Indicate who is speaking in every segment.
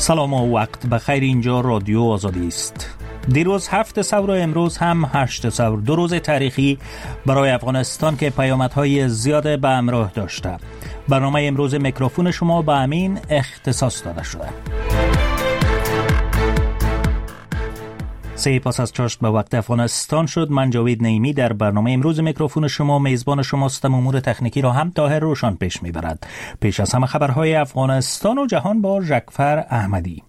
Speaker 1: سلام و وقت بخیر. اینجا رادیو آزادی است. دیروز 7 ثور و امروز هم 8 ثور، 2 روز تاریخی برای افغانستان که پیامدهای زیاد به همراه داشته. برنامه امروز میکروفون شما به امین اختصاص داده شده. 3 پس از چاشت به وقت افغانستان شد. من جاوید نعیمی در برنامه امروز میکروفون شما میزبان شماستم. امور تکنیکی را هم طاهر روشن پیش میبرد. پیش از همه خبرهای افغانستان و جهان با ژکفر احمدی.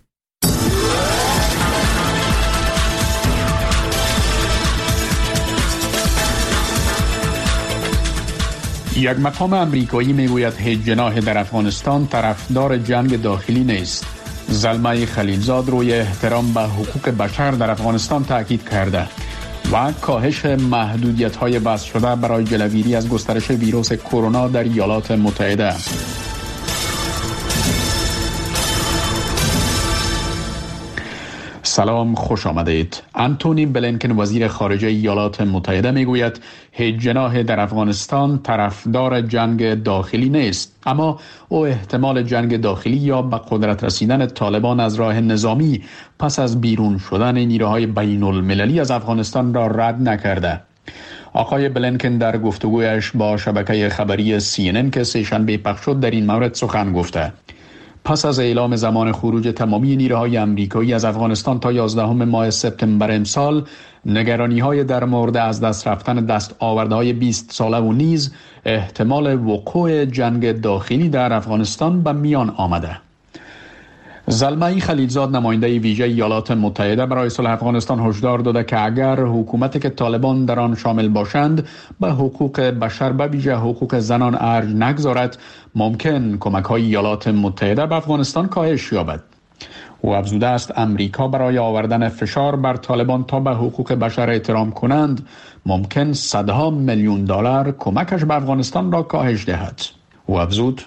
Speaker 2: یک مقام امریکایی میگوید هیچ جناح در افغانستان طرفدار جنگ داخلی نیست. زلمه خلیلزاد روی احترام به حقوق بشر در افغانستان تاکید کرده و کاهش محدودیت‌های وضع شده برای جلوگیری از گسترش ویروس کرونا در ایالات متحده. سلام، خوش آمدید. آنتونی بلینکن وزیر خارجه ایالات متحده میگوید هیچ جناح در افغانستان طرفدار جنگ داخلی نیست، اما او احتمال جنگ داخلی یا به قدرت رسیدن طالبان از راه نظامی پس از بیرون شدن نیروهای بین المللی از افغانستان را رد نکرده. آقای بلینکن در گفتگویش با شبکه خبری CNN که سه‌شنبه پخش شد در این مورد سخن گفته. پس از اعلام زمان خروج تمامی نیروهای آمریکایی از افغانستان تا 11 ماه سپتامبر امسال، نگرانی‌های در مورد از دست رفتن دستاوردهای 20 ساله و نیز احتمال وقوع جنگ داخلی در افغانستان به میان آمده. زلمه خلیلزاد نماینده ویژه ایالات متحده برای صلح افغانستان هشدار داده که اگر حکومتی که طالبان در آن شامل باشند به حقوق بشر به ویژه حقوق زنان ارج نگذارد، ممکن کمک‌های ایالات متحده به افغانستان کاهش یابد. او افزوده است امریکا برای آوردن فشار بر طالبان تا به حقوق بشر احترام کنند ممکن صدها میلیون دلار کمکش به افغانستان را کاهش دهد. او افزود: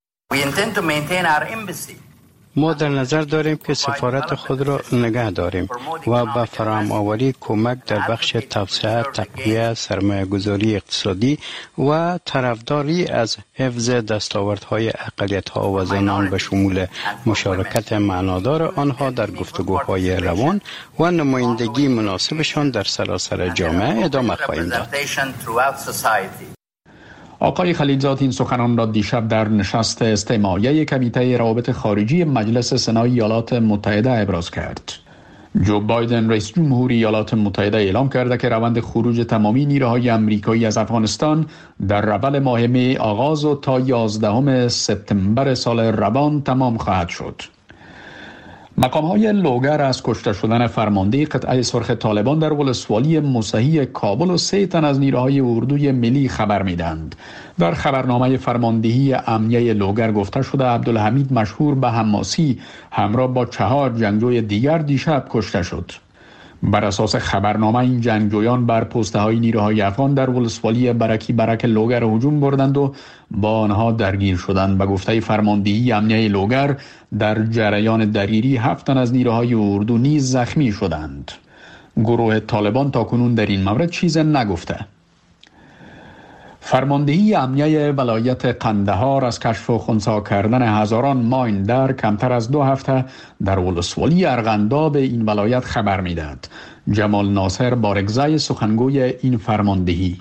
Speaker 3: ما در نظر داریم که سفارت خود را نگه داریم و به فراهم آوری کمک در بخش توسعه، تقویت، سرمایه‌گذاری اقتصادی و طرفداری از حفظ دستاوردهای اقلیت‌ها و زنان به شمول مشارکت معنادار آنها در گفتگوهای روان و نمایندگی مناسبشان در سراسر جامعه ادامه خواهیم داد.
Speaker 2: آقای خلیلزاد این سخنان را دیشب در نشست استماعیه کمیته روابط خارجی مجلس سنای ایالات متحده ابراز کرد. جو بایدن رئیس جمهور ایالات متحده اعلام کرده که روند خروج تمامی نیروهای آمریکایی از افغانستان در اول ماه می آغاز و تا 11 سپتامبر سال روان تمام خواهد شد. مقام‌های لوگر از کشته شدن فرمانده قطعه سرخ طالبان در ولسوالی موسهی کابل و 3 تن از نیروهای اردوی ملی خبر می‌دهند. در خبرنامه فرماندهی امنیه لوگر گفته شده عبدالحمید مشهور به حماسی همراه با 4 جنگجوی دیگر دیشب کشته شد. بر اساس خبرنامه این جنگجویان بر پست‌های نیروهای افغان در ولسوالی برک لوگر هجوم بردند و با آنها درگیر شدند. به گفته فرماندهی امنیه لوگر در جریان درگیری 7 تن از نیروهای اردو نیز زخمی شدند. گروه طالبان تاکنون در این مورد چیز نگفته. فرماندهی امنیه ولایت قندهار از کشف و خنثی کردن هزاران ماین در کمتر از 2 هفته در ولسوالی ارغنداب این ولایت خبر می‌دهد. جمال ناصر بارگزای سخنگوی این فرماندهی: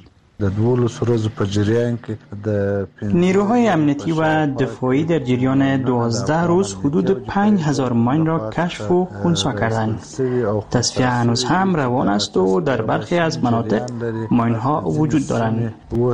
Speaker 4: نیروهای امنیتی و دفاعی در جریان 12 روز حدود 5000 ماین را کشف و خنثی کردند. تصفیه هنوز هم روان است و در برخی از مناطق ماین ها وجود دارند.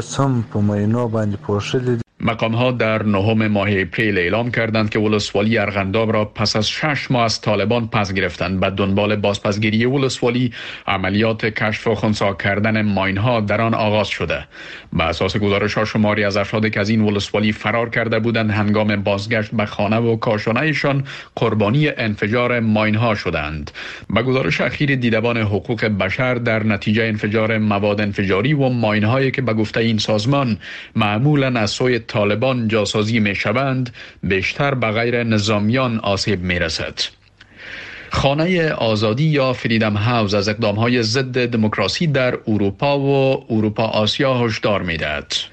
Speaker 2: مقام‌ها در 9 ماه اپریل اعلام کردند که ولسوالی ارغنداب را پس از 6 ماه از طالبان پس گرفتند. به دنبال بازپسگیری ولسوالی عملیات کشف و خنثی کردن ماین‌ها در آن آغاز شده. به اساس گزارش‌ها شماری از افرادی که از این ولسوالی فرار کرده بودند هنگام بازگشت به خانه و کاشانه‌شان قربانی انفجار ماین‌ها شدند. به گزارش اخیر دیدبان حقوق بشر در نتیجه انفجار مواد انفجاری و ماین‌هایی که به گفته این سازمان معمولاً از سوی طالبان جاسازی می شوند، بیشتر به غیر نظامیان آسیب می رسد. خانه آزادی یا فریدم هاوس از اقدامهای ضد دموکراسی در اروپا و اروپا آسیا هشدار می دهد.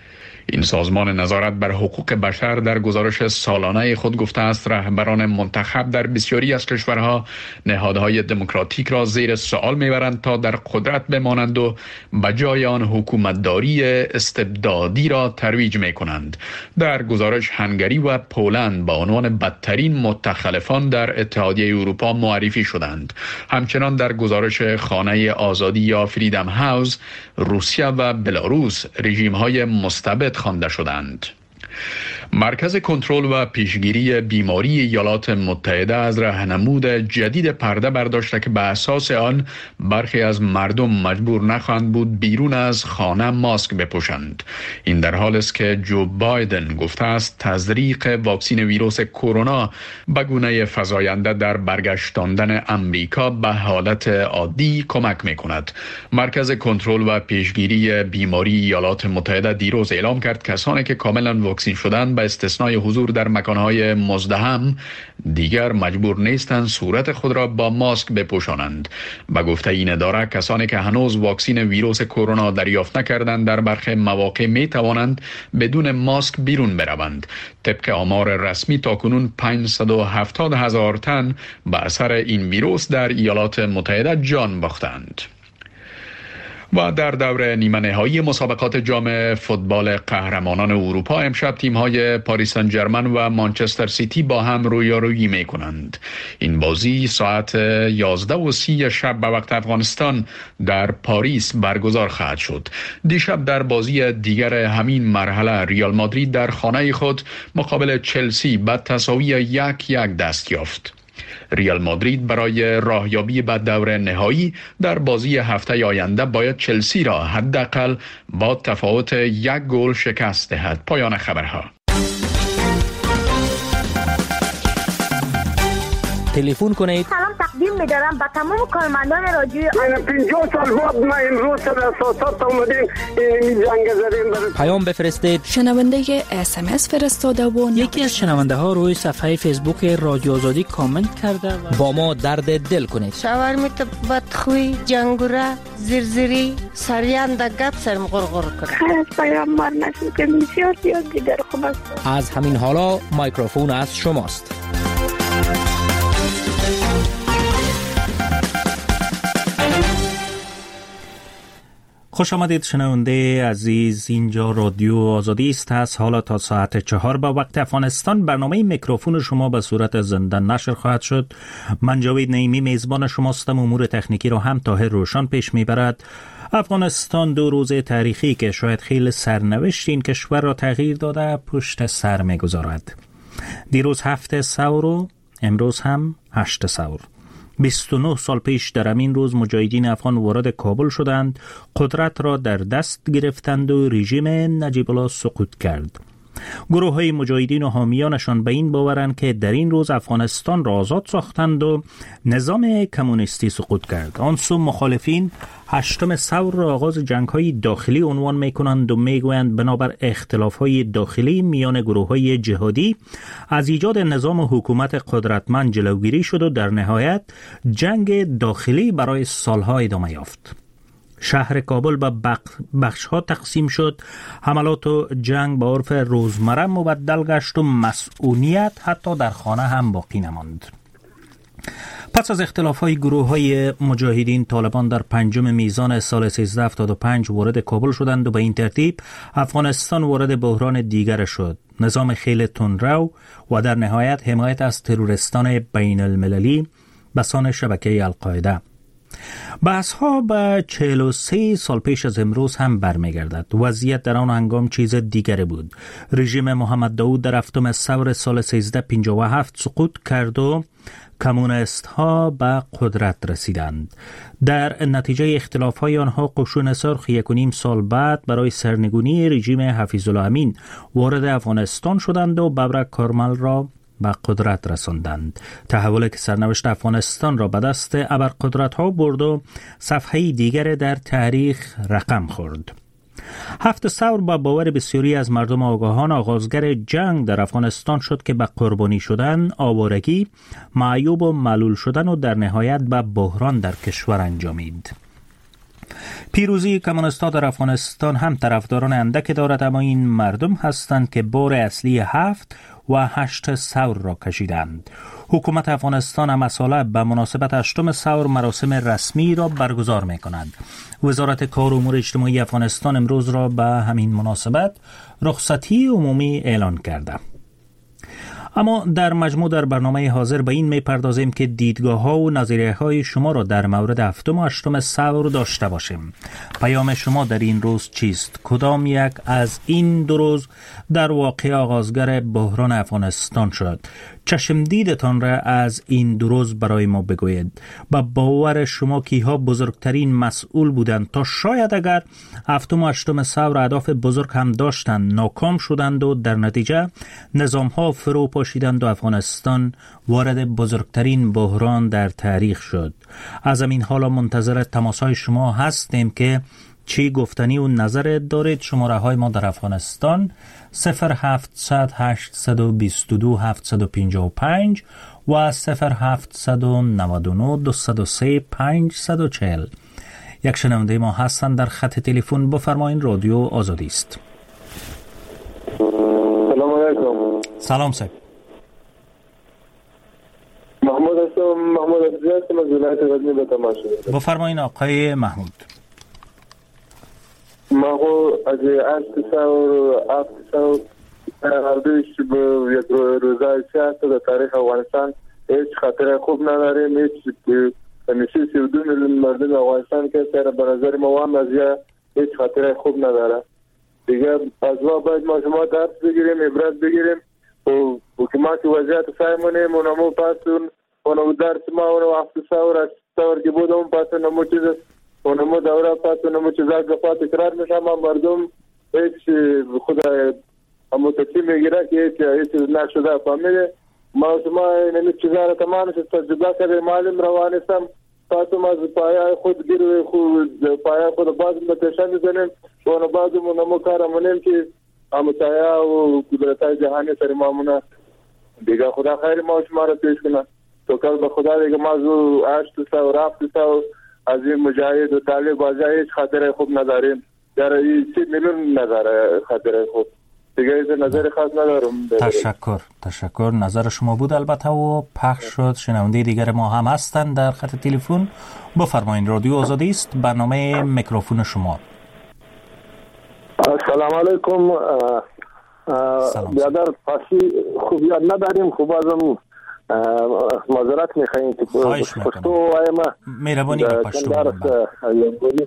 Speaker 2: این سازمان نظارت بر حقوق بشر در گزارش سالانه خود گفته است رهبران منتخب در بسیاری از کشورها نهادهای دموکراتیک را زیر سوال میبرند تا در قدرت بمانند و بجای آن حکومتداری استبدادی را ترویج میکنند. در گزارش هنگری و پولند با عنوان بدترین متخلفان در اتحادیه اروپا معرفی شدند. همچنان در گزارش خانه آزادی یا فریدم هاوس روسیه و بلاروس رژیم‌های مستبد خوانده شدند. مرکز کنترل و پیشگیری بیماری ایالات متحده از راهنمود جدید پرده برداشته که به اساس آن برخی از مردم مجبور نخواهند بود بیرون از خانه ماسک بپوشند. این در حالی است که جو بایدن گفته است تزریق واکسن ویروس کرونا به گونه فزاینده در برگشتاندن امریکا به حالت عادی کمک می‌کند. مرکز کنترل و پیشگیری بیماری ایالات متحده دیروز اعلام کرد کسانی که کاملا واکسن شدند به استثنای حضور در مکانهای مزدحم دیگر مجبور نیستند صورت خود را با ماسک بپوشانند. به گفته این اداره کسانی که هنوز واکسن ویروس کرونا دریافت نکردند در برخی مواقع می توانند بدون ماسک بیرون بروند. طبق آمار رسمی تاکنون 570,000 تن به اثر این ویروس در ایالات متحده جان باختند. و در دور نیمه نهایی مسابقات جام فوتبال قهرمانان اروپا امشب تیم‌های پاریس سن ژرمن و مانچستر سیتی با هم رویارویی می‌کنند. این بازی ساعت 11:30 شب به وقت افغانستان در پاریس برگزار خواهد شد. دیشب در بازی دیگر همین مرحله ریال مادرید در خانه خود مقابل چلسی به تساوی 1-1 دست یافت. ریال مادرید برای راهیابی به دور نهایی در بازی هفته آینده باید چلسی را حداقل با تفاوت 1 گل شکست دهد. پایان خبرها.
Speaker 1: تلفن کنید.
Speaker 5: سلام تقدیم می‌دارم به تمام کارمندان رادیو.
Speaker 6: من 50 سال بعد ما امروز در اساسات اومدیم این جنگ زدیم.
Speaker 1: پیام بفرستید.
Speaker 7: شنونده SMS فرستاده و
Speaker 1: یکی از شنونده ها روی صفحه فیسبوک رادیو آزادی کامنت کرده و با ما درد دل کنید.
Speaker 8: شاورمیت بدخوی جنگوره زرزری سریان د گپ سرم غرغر کنه.
Speaker 5: خیر پیام مار نشون که بسیار دیگر خوب است.
Speaker 1: از همین حالا مایکروفون از شماست. خوش آمدید شنونده عزیز، اینجا رادیو آزادی است. حالا تا ساعت 4 به وقت افغانستان برنامه میکروفون شما به صورت زنده نشر خواهد شد. من جاوید نعیمی میزبان شماستم. امور تکنیکی رو هم طاهر روشن پیش میبرد. افغانستان 2 روز تاریخی که شاید خیلی سرنوشت این کشور را تغییر داده پشت سر میگذارد. دیروز 7 ثور و امروز هم 8 ثور. 29 سال پیش در همین روز مجاهدین افغان وارد کابل شدند، قدرت را در دست گرفتند و رژیم نجیب الله سقوط کرد. گروه های مجاهدین و حامیانشان به این باورند که در این روز افغانستان را آزاد ساختند و نظام کمونیستی سقوط کرد. آن سو مخالفین 8 ثور را آغاز جنگ های داخلی عنوان می کنند و می گویند بنابر اختلاف های داخلی میان گروه های جهادی از ایجاد نظام حکومت قدرتمند جلوگیری شد و در نهایت جنگ داخلی برای سالها ادامه یافت. شهر کابل به بخش‌ها تقسیم شد. حملات و جنگ به عرف روزمره مبدل گشت و مسئولیت حتی در خانه هم باقی نماند. پس از اختلاف‌های گروه‌های مجاهدین، طالبان در 5 میزان سال 1375 وارد کابل شدند و به این ترتیب افغانستان وارد بحران دیگر شد. نظام خیلی تندرو و در نهایت حمایت از تروریستان بین المللی به سان شبکه القاعده. بحث‌ها به 43 سال پیش از امروز هم برمیگردد. وضعیت در آن هنگام چیز دیگری بود. رژیم محمد داود در 7 ثور سال 1357 سقوط کرد و کمونیست ها به قدرت رسیدند. در نتیجه اختلاف های آنها قشون سرخ 1.5 سال بعد برای سرنگونی رژیم حفیظ الله امین وارد افغانستان شدند و ببرک کارمل را به قدرت رساندند. تحولی که سرنوشت افغانستان را به دست ابرقدرت ها برد و صفحه دیگر در تاریخ رقم خورد. 7 ثور با باور بسیاری از مردم آگاهان آغازگر جنگ در افغانستان شد که به قربانی شدن، آوارگی، معیوب و معلول شدن و در نهایت به بحران در کشور انجامید. پیروزی کمونیست‌ها در افغانستان هم طرفداران اندکی دارد، اما این مردم هستند که بار اصلی 7 و 8 ثور را کشیدند. حکومت افغانستان هم مساله به مناسبت 8 ثور مراسم رسمی را برگزار می‌کند. وزارت کار و امور اجتماعی افغانستان امروز را به همین مناسبت رخصتی عمومی اعلان کرده. اما در مجموع در برنامه حاضر به این میپردازیم که دیدگاه‌ها و نظریه‌های شما را در مورد 7 و 8 ثور داشته باشیم. پیام شما در این روز چیست؟ کدام یک از این دو روز در واقع آغازگر بحران افغانستان شد؟ چشم دیدتان را از این دو روز برای ما بگویید. با باور شما کیها بزرگترین مسئول بودند تا شاید اگر 7 و 8 ثور اهداف بزرگ هم داشتند ناکام شدند و در نتیجه نظام‌ها فرو پاشیدند و افغانستان وارد بزرگترین بحران در تاریخ شد. از همین حالا منتظر تماس‌های شما هستیم که چی گفتنی و نظر دارید. شماره های ما در افغانستان 0700 822 755 و 0799 203 540. یک شنونده ما هستند در خط تلفن. بفرمایید، رادیو آزادی است.
Speaker 9: سلام علیکم.
Speaker 1: سلام صاحب.
Speaker 9: محمود هستم از ولایت غزنی به تماس شدم.
Speaker 1: بفرمایید آقای محمود.
Speaker 9: ما از 8 ثور 7 ثور هردویش به یک روزای سیاست در تاریخ افغانستان هیچ خاطره خوب نداریم. هیچ نشی 32 میلیون مردم افغانستان که سر به نظر ما هم از هیچ خاطره خوب نداره. دیگه از ما باید ما شما درس بگیریم، عبرت بگیریم و حکومت وضعیت سایمونیم و نمو پاسون و نمو درس ما و نمو 7 ثور 8 ثور که بود اون پاسون نمو چیز و نمو دوره پاسون نمو چیزا گفا تکرار میشه. اما مردم هیچ خود متکی میگیره که هیچ نشده فهمیده. ما شما این چیزا را تمام تجربه کرده معلم روانستم پاسم از پایه خود گیر خود پایه خود باز متشن میزنیم و بعض نمو کارمونیم که امتحایه و قدرتای جهانی سر مامونه دیگه. خدا خیر ما شما را پیش کنه تو کل به خدا دیگه ما زو 8 ثور 7 ثور از این مجاهد و طالب بازی هیچ خاطره خوب نداریم. در این 30 میلیون نداره خاطره خوب دیگه. از نظر خاص ندارم.
Speaker 1: تشکر. نظر شما بود البته و پخش شد. شنونده دیگر ما هم هستند در خط تلفن. بفرمایید، رادیو آزادی است، برنامه میکروفون شما.
Speaker 9: السلام علیکم. بیادر پاسی خوب یاد نداریم. خوب ازم معذرت میخواییم که پشتو وایم.
Speaker 1: مهربانی به پشتو وایم.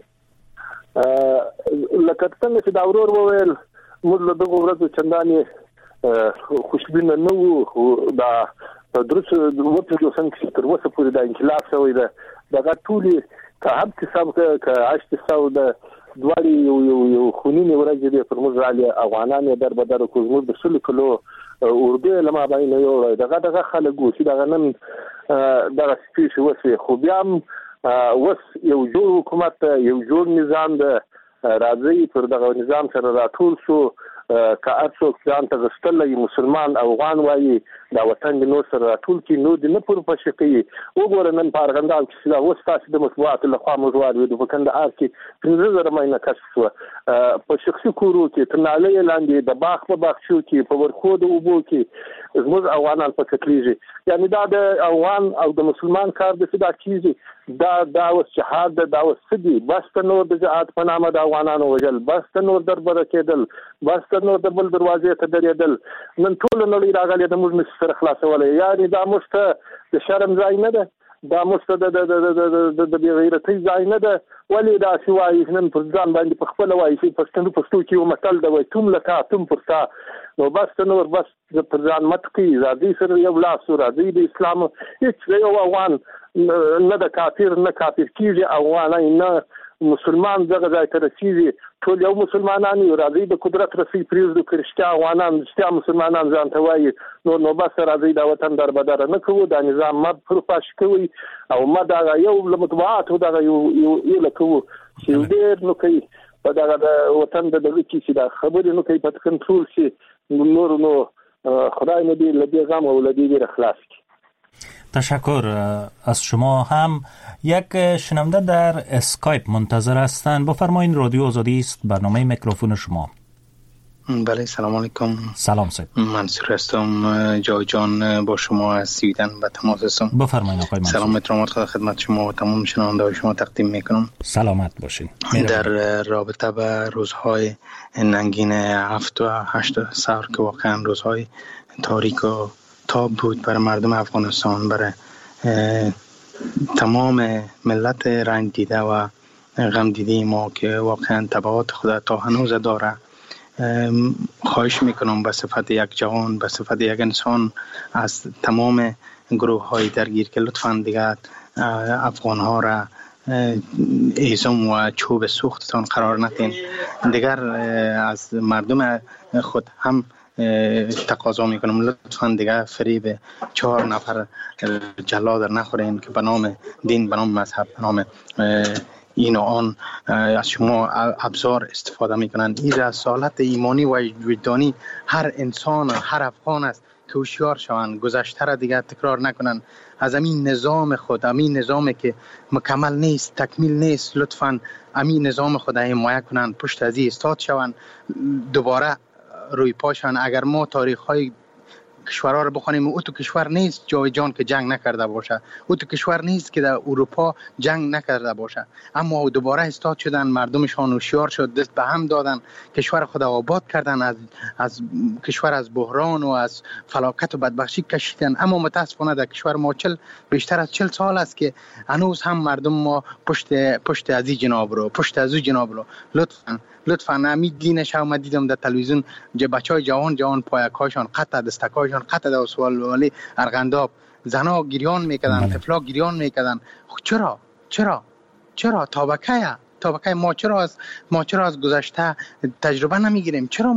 Speaker 9: لکه څنګه چې دا ورور وویل موږ له دغه ورځو چندانې خوشبینه نه وو. دا درس وته څنګه تر اوسه پورې د انقلاب شوی ده. دغه ټولې که هم حساب که 8 ثور د دوالي یو خونینې ورځې دي پر موږ راځي افغانان در بدر کوزمو د 100 کیلو اردو لما باندې یو دغه خلک وو چې دغه نن دغه سپیش وسه خو بیا وس یو جوړ حکومت یو جوړ نظام د راځي پر دغه نظام سره راټول شو که ارڅوک ځان ته غستل مسلمان افغان وایي دا وطن د نور سره راټول کی نو د نه پر پښکې وګوره نن په ارغنداب کې دا وستاسو د مطبوعات له خوا موضوعات وي د کندهار کې 15 ماینه کشف شو په شخصي کورو کې تناله لاندې د باغ په باغچو کې په ورخو د اوبو کې زموږ افغانان په کتلیږي. یعنی دا د افغان او د مسلمان کار د صدا کیږي. دا اوس جهاد دا اوس سدي بس نور د جهاد په نامه د افغانانو وجل بس نور دربره کېدل بس نور د بل دروازې ته درېدل. نن ټول نړۍ راغلي د موږ سره خلاصولې. یعنی دا مشته د شرم ځای نه ده. دا مشته د غیرتي ځای نه ده. ولی دا سوای نن پر ځان باندې په خپل وایي چې پښتو کې یو متل دا وایي تم لکا تم پرتا نو بس نور بس پر ځان متقي راځي سره یو لاس راځي د اسلام هیڅ یو افغان نه د کافر نه کافر کیږي افغان نه مسلمان دغه ځای ته رسیږي. ټول یو مسلمانان یو راځي د قدرت رسي پریږدو کرشتیا افغانان رښتیا مسلمانان ځان ته وایي نو بس راځي دا وطن در بدر نه کوو دا نظام مد پر پاش کوي او مد یو لمطبوعات دا یو لکو چې ډېر نو کوي په دا وطن د دغه کې چې دا خبرې نو کوي په کنټرول شي نور نو خدای نه دی لدی غم او لدی ډیر خلاص کی.
Speaker 1: تشکر از شما. هم یک شنونده در اسکایپ منتظر هستند. بفرمایید، رادیو آزادی است، برنامه میکروفون شما.
Speaker 10: بله، سلام علیکم.
Speaker 1: سلام سید.
Speaker 10: منصور هستم، جای جان با شما از سویدن به تماس هستم.
Speaker 1: بفرمایید آقای منصور.
Speaker 10: سلام احترامات خدمت شما و تمام شنونده‌های شما تقدیم میکنم.
Speaker 1: سلامت باشین.
Speaker 10: در رابطه به روزهای ننگین 7 و 8 سور که واقعا روزهای تاریک و تاب بود برای مردم افغانستان، برای تمام ملت رنج دیده و غم دیده ما که واقعا تبعات خود تا هنوز داره، خواهش میکنم به صفت یک جوان، به صفت یک انسان از تمام گروه های درگیر که لطفاً دیگر افغان ها را ایزم و چوب سوختتان قرار ندین. دیگر از مردم خود هم تقاضا میکنم لطفاً دیگر فریب 4 نفر جلاد نخورین که به نام دین، به نام مذهب، به نام این و آن از شما ابزار استفاده میکنند. این رسالت ایمانی و وجدانی هر انسان و هر افغان است که هوشیار شوند، گذشته را دیگر تکرار نکنند. از امین نظام خود، امین نظامی که مکمل نیست، تکمیل نیست، لطفاً امین نظام خود حمایت کنند، پشت از این استاد شوند، دوباره روی پاشن. اگر ما تاریخ های کشورها رو بخونیم، او تو کشور نیست جای جان که جنگ نکرده باشه، او تو کشور نیست که در اروپا جنگ نکرده باشه، اما دوباره استاد شدن، مردمشان هوشیار شد، دست به هم دادن، کشور خود آباد کردن، از کشور از بحران و از فلاکت و بدبختی کشیدن. اما متاسفانه در کشور ما بیشتر از 40 سال است که هنوز هم مردم ما پشت از این جناب رو، پشت از اون جناب رو. لطفاً امید دینش هم دیدم در تلویزیون بچهای جوان پایکاشان قطع، دستکاشان قطع، در سوال ولی ارغنداب زنا گریان میکردن، طفلا گریان میکردن. چرا تابکه ما چرا از گذشته تجربه نمیگیریم؟ چرا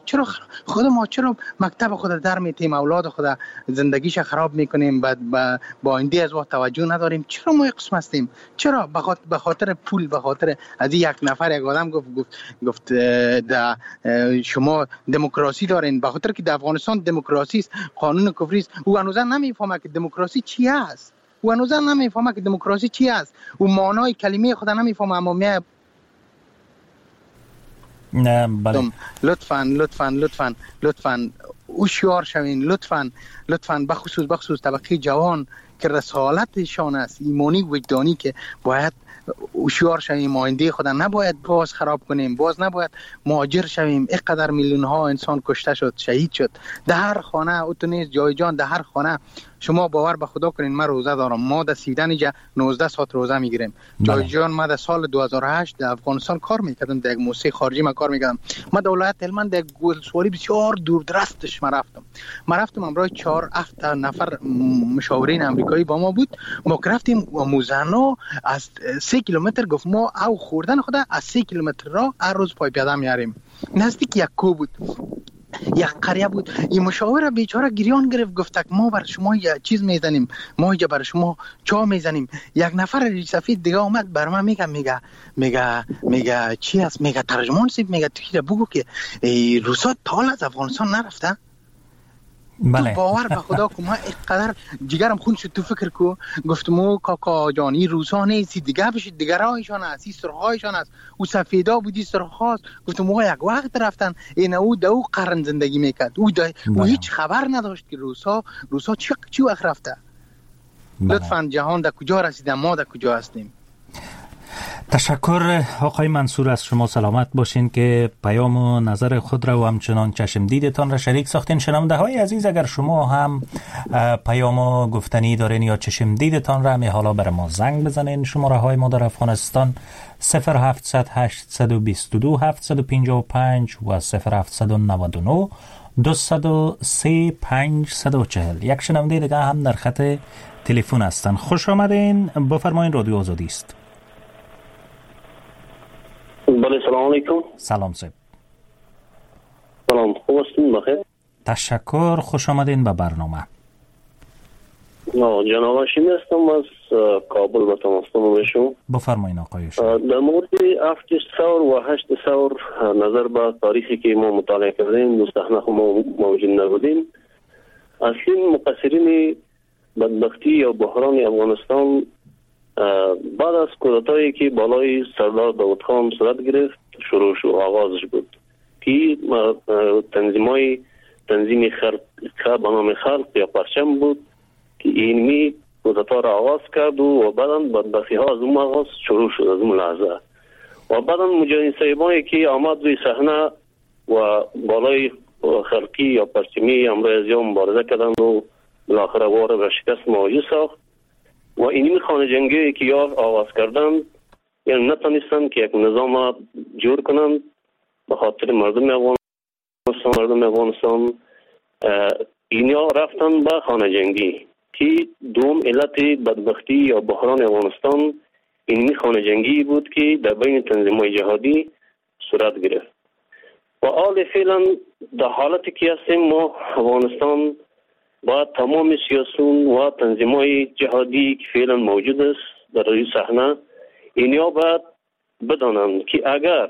Speaker 10: مکتب خود در میتیم، اولاد خود زندگیش خراب میکنیم، با آینده از وقت توجه نداریم؟ چرا ما قسم هستیم؟ چرا به خاطر پول، به خاطر از یک نفر یک آدم گفت شما دموکراسی دارین، به خاطر که در افغانستان دموکراسی است، قانون کفری است. او هنوز نمیفهمه که دموکراسی چی است. او هنوز نمیفهمه که دموکراسی چی است. او معنای کلمه خود نمیفهمه، اما میاد.
Speaker 1: نه بله.
Speaker 10: لطفاً هوشیار شوین، لطفاً بخصوص طبقه جوان که رسالتشان است ایمانی وجدانی، که باید هوشیار شویم، آینده خود نباید باز خراب کنیم، باز نباید مهاجر شویم. اینقدر میلیون ها انسان کشته شد، شهید شد در هر خانه، اوتونیز جای جان در هر خانه. شما باور به خدا کنین، من روزه دارم، ما در سویدن اینجا 19 ساعت روزه میگیریم. جای جان من در سال 2008 در افغانستان کار میکردم، در موسسه خارجی من کار میکردم. من در ولایت هلمند در گلسواری بسیار دور درستش من رفتم همراه 4-8 نفر مشاورین امریکایی با ما بود. ما رفتیم موزانو از 3 کیلومتر، گفت ما او خوردن خود از 3 کیلومتر را هر روز پای پیاده میاریم. نزدیک یک کو بود، یک قریه بود. این مشاور بیچاره گریان گرفت، گفت ما برای شما یه چیز میزنیم، ما اینجا برای شما چا میزنیم. یک نفر ریش سفید دیگه اومد بر من میگه چی است؟ میگه ترجمان سیب، میگه تو بگو که روسا تال از افغانستان نرفته.
Speaker 1: بله.
Speaker 10: تو باور به خدا که ما اینقدر جگرم خون شد. تو فکر کو گفتم کاکا جان این روسا نیستی دیگه، بشید دیگرایشان است، این سرخایشان است، او سفیدا بودی سرخاست. گفتم ما یک وقت رفتن این او دو قرن زندگی میکرد، او هیچ خبر نداشت که روسا چی وقت رفته. لطفاً جهان در کجا رسیده، ما در کجا هستیم؟
Speaker 1: تشکر آقای منصور، از شما سلامت باشین که پیام و نظر خود را و همچنان چشم دیدتان را شریک ساختین. شنونده های عزیز، اگر شما هم پیام و گفتنی دارین یا چشم دیدتان را حالا بر ما زنگ بزنین. شماره های ما در افغانستان 0700 822 755 و 0799 203 540. یک شنونده دیگه هم در خط تلفن هستن. خوش آمدین، بفرمایین، رادیو آزادی است.
Speaker 11: بله، سلام علیکم.
Speaker 1: سلام صاحب.
Speaker 11: سلام، خوب هستین؟ بخیر.
Speaker 1: تشکر، خوش آمدین به برنامه.
Speaker 11: جناب هاشمی هستم، از کابل به تماس میشم.
Speaker 1: بفرمایین آقای هاشمی.
Speaker 11: در مورد 7 ثور و 8 ثور نظر به تاریخی که ما مطالعه کردیم، مستحنخ ما موجود نبودیم. اصلی مقصرین بدبختی یا بحران افغانستان بعد از کودتایی که بالای سردار داود خان صورت گرفت شروع شد، آغازش بود که تنظیم خلق به نام خلق یا پرچم بود که اینمی کودتا را آغاز کرد و بعدا بدبختی ها از اون آغاز شروع شد، از اون لحظه. و بعدا مجاهدین صاحبانی که آمد روی صحنه و بالای خلقی یا پرچمی امرای ازیا مبارزه کردند و بالاخره واره به شکست مواجه ساخت و اینمی خانه جنگی که یا آغاز کردند یعنی نتانستند که یک نظام جور کنند به خاطر مردم افغانستان. اینیا رفتن به خانه جنگی که دوم علت بدبختی یا بحران افغانستان اینمی خانه جنگی بود که در بین تنظیم‌های جهادی صورت گرفت. و حال فعلا در حالتی که هستیم ما افغانستان با تمام سیاسون و تنظیم‌های جهادی که فعلا موجود است در روی صحنه اینیا باید بدانند که اگر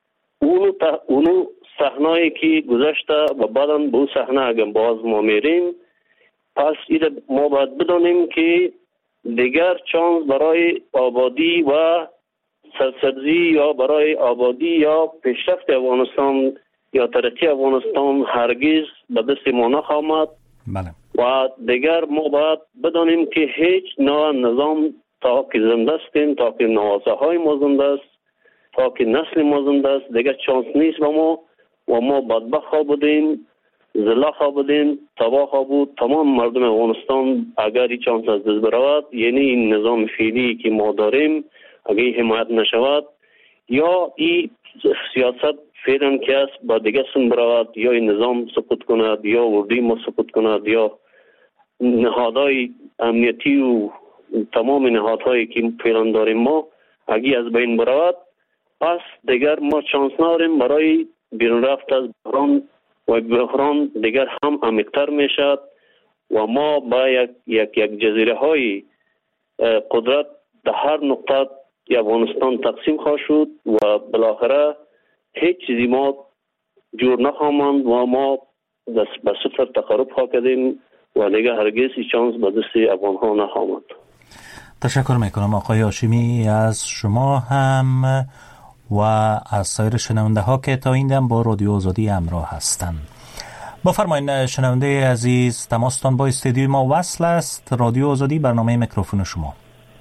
Speaker 11: اونو صحنه‌ای که گذشته و بعدا به اون صحنه اگر باز ما میریم پس ما باید بدانیم که دیگر چانس برای آبادی و سرسبزی یا برای آبادی یا پیشرفت افغانستان یا ترقی افغانستان هرگز به دست ما نخواهد.
Speaker 1: بله.
Speaker 11: و دیگر ما باید بدانیم که هیچ نوع نظام تا که زنده استیم، تا که نوازه های ما زنده است، تا که نسل ما زنده است دیگر چانس نیست و ما بدبخت ها بودیم، زلا ها بودیم، تباه ها بود تمام مردم افغانستان اگر این چانس از دست برود، یعنی این نظام فعلی که ما داریم اگر حمایت نشود یا این سیاست فعلا که است با دیگه سن برود یا این نظام سقوط کند یا اردوی ما سقوط کند یا نهادهای امنیتی و تمام نهادهایی که فعلا داریم ما اگه از بین برود پس دیگر ما چانس نداریم برای بیرون رفت از بحران و بحران دیگر هم عمیق‌تر میشد و ما با یک جزیره های قدرت در هر نقطه افغانستان تقسیم خواهد شد و بالاخره هیچ چیزی ما جور نخواهند و ما به صفر تقارب خواهد کردیم و دیگر هرگز چانس به دست افغان ها نخواهند.
Speaker 1: تشکر میکنم آقای هاشمی از شما هم و از سایر شنونده ها که تا این دم با رادیو آزادی همراه هستند. بفرمایید شنونده عزیز، تماستان با استودیوی ما وصل است. رادیو آزادی، برنامه میکروفون شما.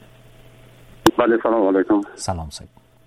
Speaker 12: بله، سلام علیکم.
Speaker 1: سلام سید.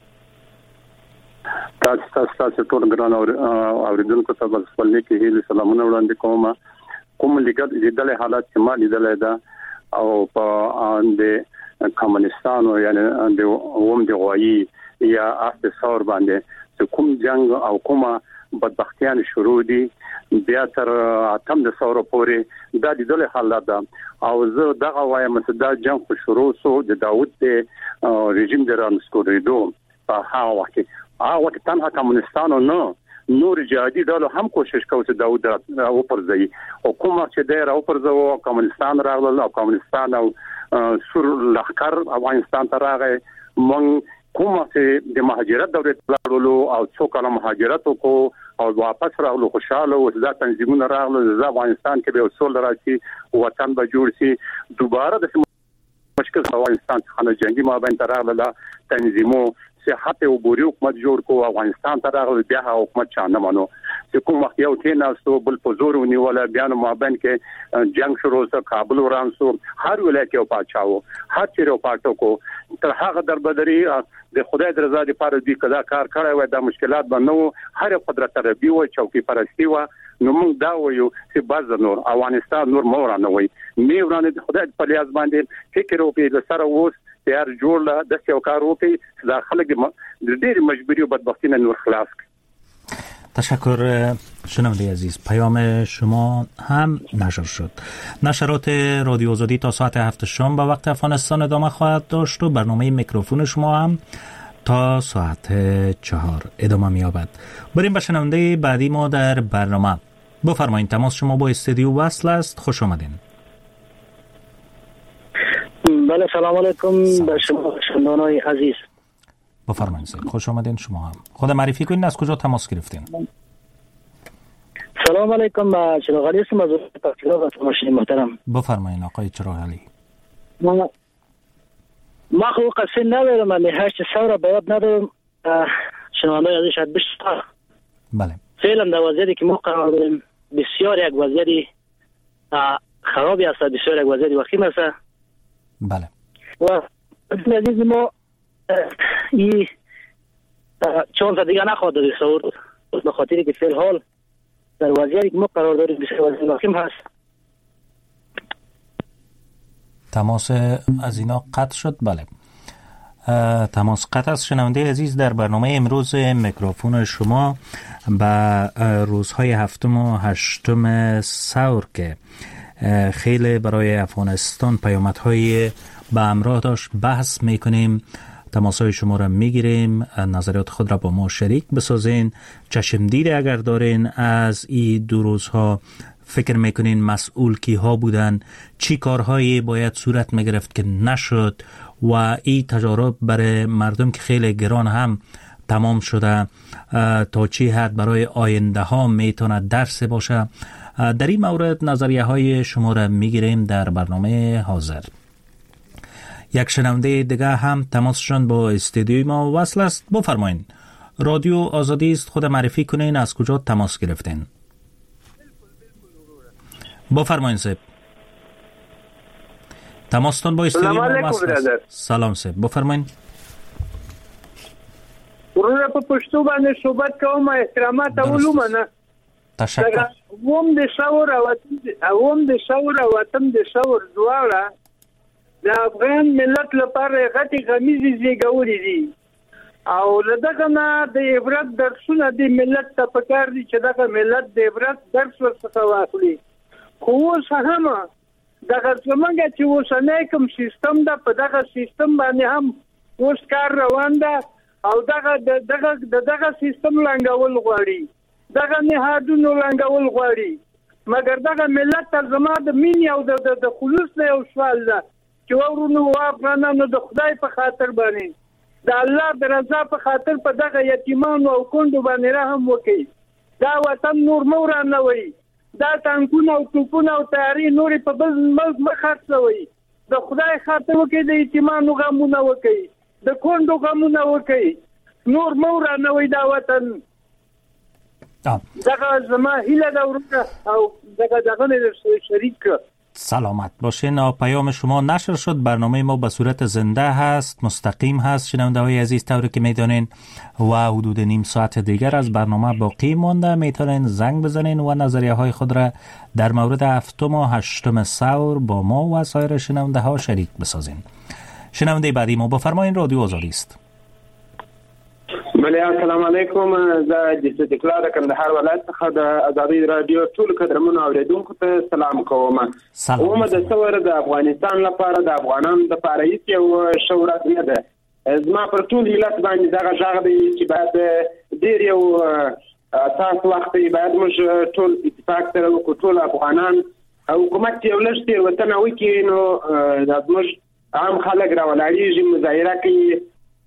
Speaker 12: تاسو ټول ګران اوریدونکو ته بل خپل کې هیله سلامونه وړاندې کوم لیدل حالات چې ما لیدل ده او په د کمونستانو یعنی د اوم د غوایی یا اصل ثور باندې کوم جنگ او کومه بدبختیان شروع دي بیا تر اتم د ثور پورې دا لیدل حالات ده او زه دغه وایم چې دا جنگ شروع سو د داوود د رژیم دران سکوریدو په هغه وخت تنها کمونستانو نه نور جهادي ډلو هم کوشش کوي چې داوود او پرځي حکومت چې ډیر او پرځو کمونستان راغله او کمونستان او سور لخر افغانستان ته راغی مونږ کومه چې د مهاجرت دورې لاړو او څو کله مهاجرت وکړو او واپس راغلو خوشاله او ځا تنظیمونه راغلو ځا افغانستان کې به اصول راشي وطن به جوړ شي دوباره د مشکل افغانستان څخه جنگي مابین ته راغله تنظیمو صحت او بوري حکومت جوړ کو افغانستان ته راغلی بیا حکومت چانه مانو چې کوم وخت یو تیناستو بل پزور ونیول بیا نو مابین کې جنگ شروع سو کابل ورانسو هر ولایت یو پاچاو هر چیرې پاتو کو تر هغه دربدري د خدای د رضا لپاره دې کدا کار کړی و د مشکلات باندې هر قدرت ربي و چوکي پرستی و نو موږ دا وایو چې باز نور افغانستان نور مورانه وي میورانه د خدای په لیاز باندې فکر او په سره ووس تیار جوړ لا د څو کار وکي دا خلک د ډېر مجبوری او بدبختی نه نور خلاص.
Speaker 1: تشکر شنونده عزیز. پیام شما هم نشر شد. نشرات رادیو آزادی تا ساعت 7 شام به وقت افغانستان ادامه خواهد داشت و برنامه میکروفون شما هم تا ساعت 4 ادامه می‌یابد. بریم به شنونده بعدی ما در برنامه. بفرمایید، تماس شما با استودیو وصل است. خوش آمدین.
Speaker 13: بله، سلام علیکم به شما شنوندگان عزیز.
Speaker 1: بفرمایید، خوش آمدین. شما هم خود معرفی کنید، از کجا تماس گرفتین؟
Speaker 13: سلام علیکم. چراغ علی هستم از پاکستان. ماشین محترم
Speaker 1: بفرمایید آقای چراغ علی.
Speaker 13: ما خو قصه ندارم، من هشت سوره باید ندارم. شنونده ازش شاید بشتر.
Speaker 1: بله.
Speaker 13: فعلا در وضعیتی که ما قرار داریم بسیار یک وضعیتی خرابی است، بسیار یک وضعیتی وخیم است.
Speaker 1: بله.
Speaker 13: و عزیز ما این چانس دیگه نخواهد داری سعود، به خاطری که فی الحال در وضعیتی که ما قرار داریم بسیار وضعیتی وخیم هست.
Speaker 1: تماس از اینا قطع شد. بله، تماس قطع است. شنونده عزیز، در برنامه امروز میکروفون شما به روزهای 7 و 8 ثور که خیلی برای افغانستان پیامدهای به همراه داشت بحث میکنیم. تماسهای شما را میگیریم، نظریات خود را با ما شریک بسازین. چشمدید اگر دارین از این 2 روزها، فکر میکنین مسئول کی ها بودن، چی کارهایی باید صورت میگرفت که نشد و این تجارب برای مردم که خیلی گران هم تمام شده تا چی حد برای آینده ها میتونه درس باشه. در این مورد نظریه های شما را میگیریم در برنامه حاضر. یک شنونده دیگه هم تماسشان با استودیوی ما وصل است. بفرمایین. رادیو آزادی است، خود معرفی کنین، از کجا تماس گرفتین؟ بفرمایین صاحب. تماستون با استودیو ما وصل است. سلام صاحب، بفرمایین.
Speaker 14: ورونه په پښتو باندې صحبت کوم. احترامات اولومنه.
Speaker 1: تشکر.
Speaker 14: اوم د ثور او اتم د ثور دواړه د افغان ملت لپاره غټي غمیزي زیږولې دي او لدغه نه د عبرت درسونه د ملت ته پکار دي چې دغه ملت د عبرت درس ورڅخه واخلي. خو اوس هم دغه زمونږ چې اوسنی کوم سیستم ده، په دغه سیستم باندې هم اوس کار روان ده او دغه سیستم لنګول غواړي، دغه نهادونو لنګول غواړي. مګر دغه ملت ته زما د مینې او د خلوص نه یو سوال ده چې ورونو افغانانو د خدای په خاطر باندې د الله د رضا په خاطر په دغه یتیمانو او کونډو باندې رحم وکړي. دا وطن نور مو ورانوي، دا ټانکونه او توپونه او تیاري نورې په بل ملک مه خرڅوي. د خدای خاطر وکړي، د یتیمانو غمونه وکړي، د کونډو غمونه وکړي، نور مو ورانوي دا وطن. دغه زما هیله ده ورونه او دغه نه شریک.
Speaker 1: سلامت باشین. پیام شما نشر شد. برنامه ما به صورت زنده هست، مستقیم هست شنونده های عزیز، طوری که میدانین، و حدود نیم ساعت دیگر از برنامه باقی مانده. میتونین زنگ بزنین و نظریه های خود را در مورد 7 و 8 ثور با ما و سایر شنونده ها شریک بسازین. شنونده بعدی ما بفرمایین. رادیو آزادی است.
Speaker 15: بله، السلام علیکم. زه د استقلال کندهار ولایت څخه د ازادي رادیو ټول قدرمنو اوریدونکو ته سلام کوم. اومه د ثور د افغانستان لپاره د افغانانو لپاره هیڅ یو شورت نه ده. زما پر ټول ملت باندې دغه ژغ دی چې باید ډیر یو اساس وخت باید موږ ټول اتفاق سره وکړو، ټول افغانان او حکومت یو لږ تیر وطن وکړي. نو زموږ عام خلک راولاړېږي، مظاهره کوي،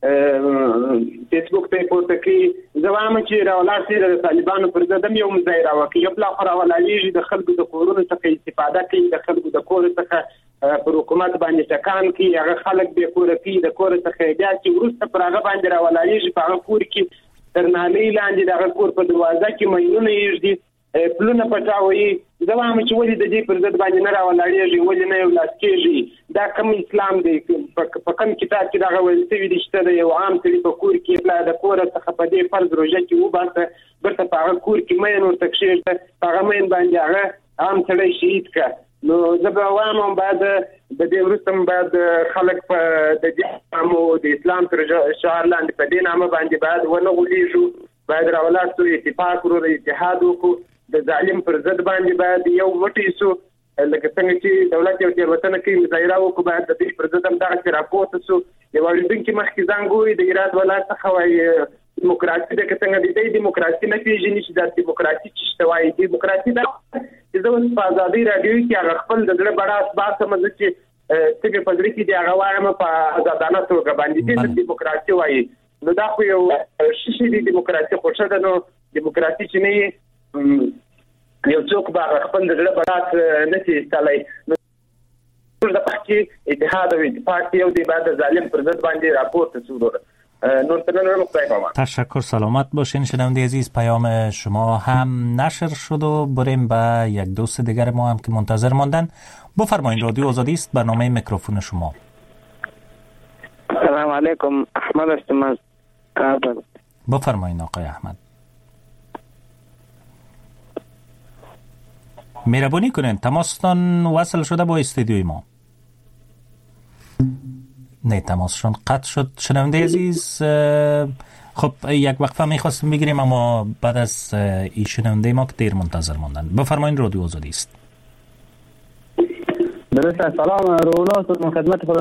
Speaker 15: فیسبوک ته پورته کوي. زه وایم چې راولاړ شي، د طالبانو پر ضد یو مظاهره وکړي. یو پلا راولاړېږي، د خلکو د کورونو څخه استفاده کوي، د خلکو د کور څخه پر حکومت باندې ټکان کوي، هغه خلک به کور کوي، د کور څخه بیا چې ورسته پر هغه باندې راولاړېږي، په هغه کور کې تر نالۍ لاندې د کور په دروازه کې مېنونه یږدي، پلونه پټاوي. زه وایم چې ولې د دې پر ضد باندې نه راولاړېږي، ولې نه یو لاس کېږي؟ دا کوم اسلام دی؟ په کوم کتاب کې دغه ویل شوي دي چې د یو عام سړي په کور کې پلا د کور څخه په دې فرض روژه کې وباسه، برته په هغه کور کې مین ورته کښېږده، په هغه مین باندې هغه عام سړی شهید کړه. نو زه به وایم باید د دې وروسته باید خلک په د دې د اسلام تر شعار لاندې په دې نامه باندې باید ونه غولېږو، باید راولاړ شو، اتفاق وکړو، اتحاد وکړو، د ظالم پر ضد باندې باید یو موټی سو. لکه څنګه چې دولت یو تېروتنه کوي، مظاهره وکړو، باید د دې پر ضد هم دغسې راپورته سو. یو اورېدونکي مخکې زنګ ووایي د هرات ولایت څخه وایي دیموکراسي ده، که څنګه د دې دیموکراسي نه پېژني چې دا دیموکراسي څه ته وایي. دیموکراسي دا چې زه اوس په ازادۍ راډیو کې هغه خپل د زړه بړه اسباب سمه زه چې څه مې په زړه کې دي هغه وایم په ازادانه توګه باندې. دې دیموکراسي وایي. نو دا خو یو شي دي، دیموکراسي خو ښه ده. نو دیموکراسي چې نه یو څوک به خپل د زړه برات نشي ایستلی. نو د پخې اتحاد او اتفاق یو دی بعد ظالم پر ضد باندې راپورته شو.
Speaker 1: تشکر، سلامت باشین. شنونده عزیز، پیام شما هم نشر شد و بریم به یک دوست دیگر ما هم که منتظر ماندن. بفرمایید، رادیو آزادی است، برنامه میکروفون شما.
Speaker 16: سلام علیکم، احمد هستم از کابل.
Speaker 1: بفرمایید آقای احمد. مهربانی کنین تماستان وصل شده با استودیوی ما. نه، تماسشون قطع شد. شنونده عزیز، خب یک وقفه میخواستیم بگیریم اما بعد از این شنونده ما که دیر منتظر ماندن. بفرمایید، رادیو آزادی است.
Speaker 17: درست، سلام رونا، من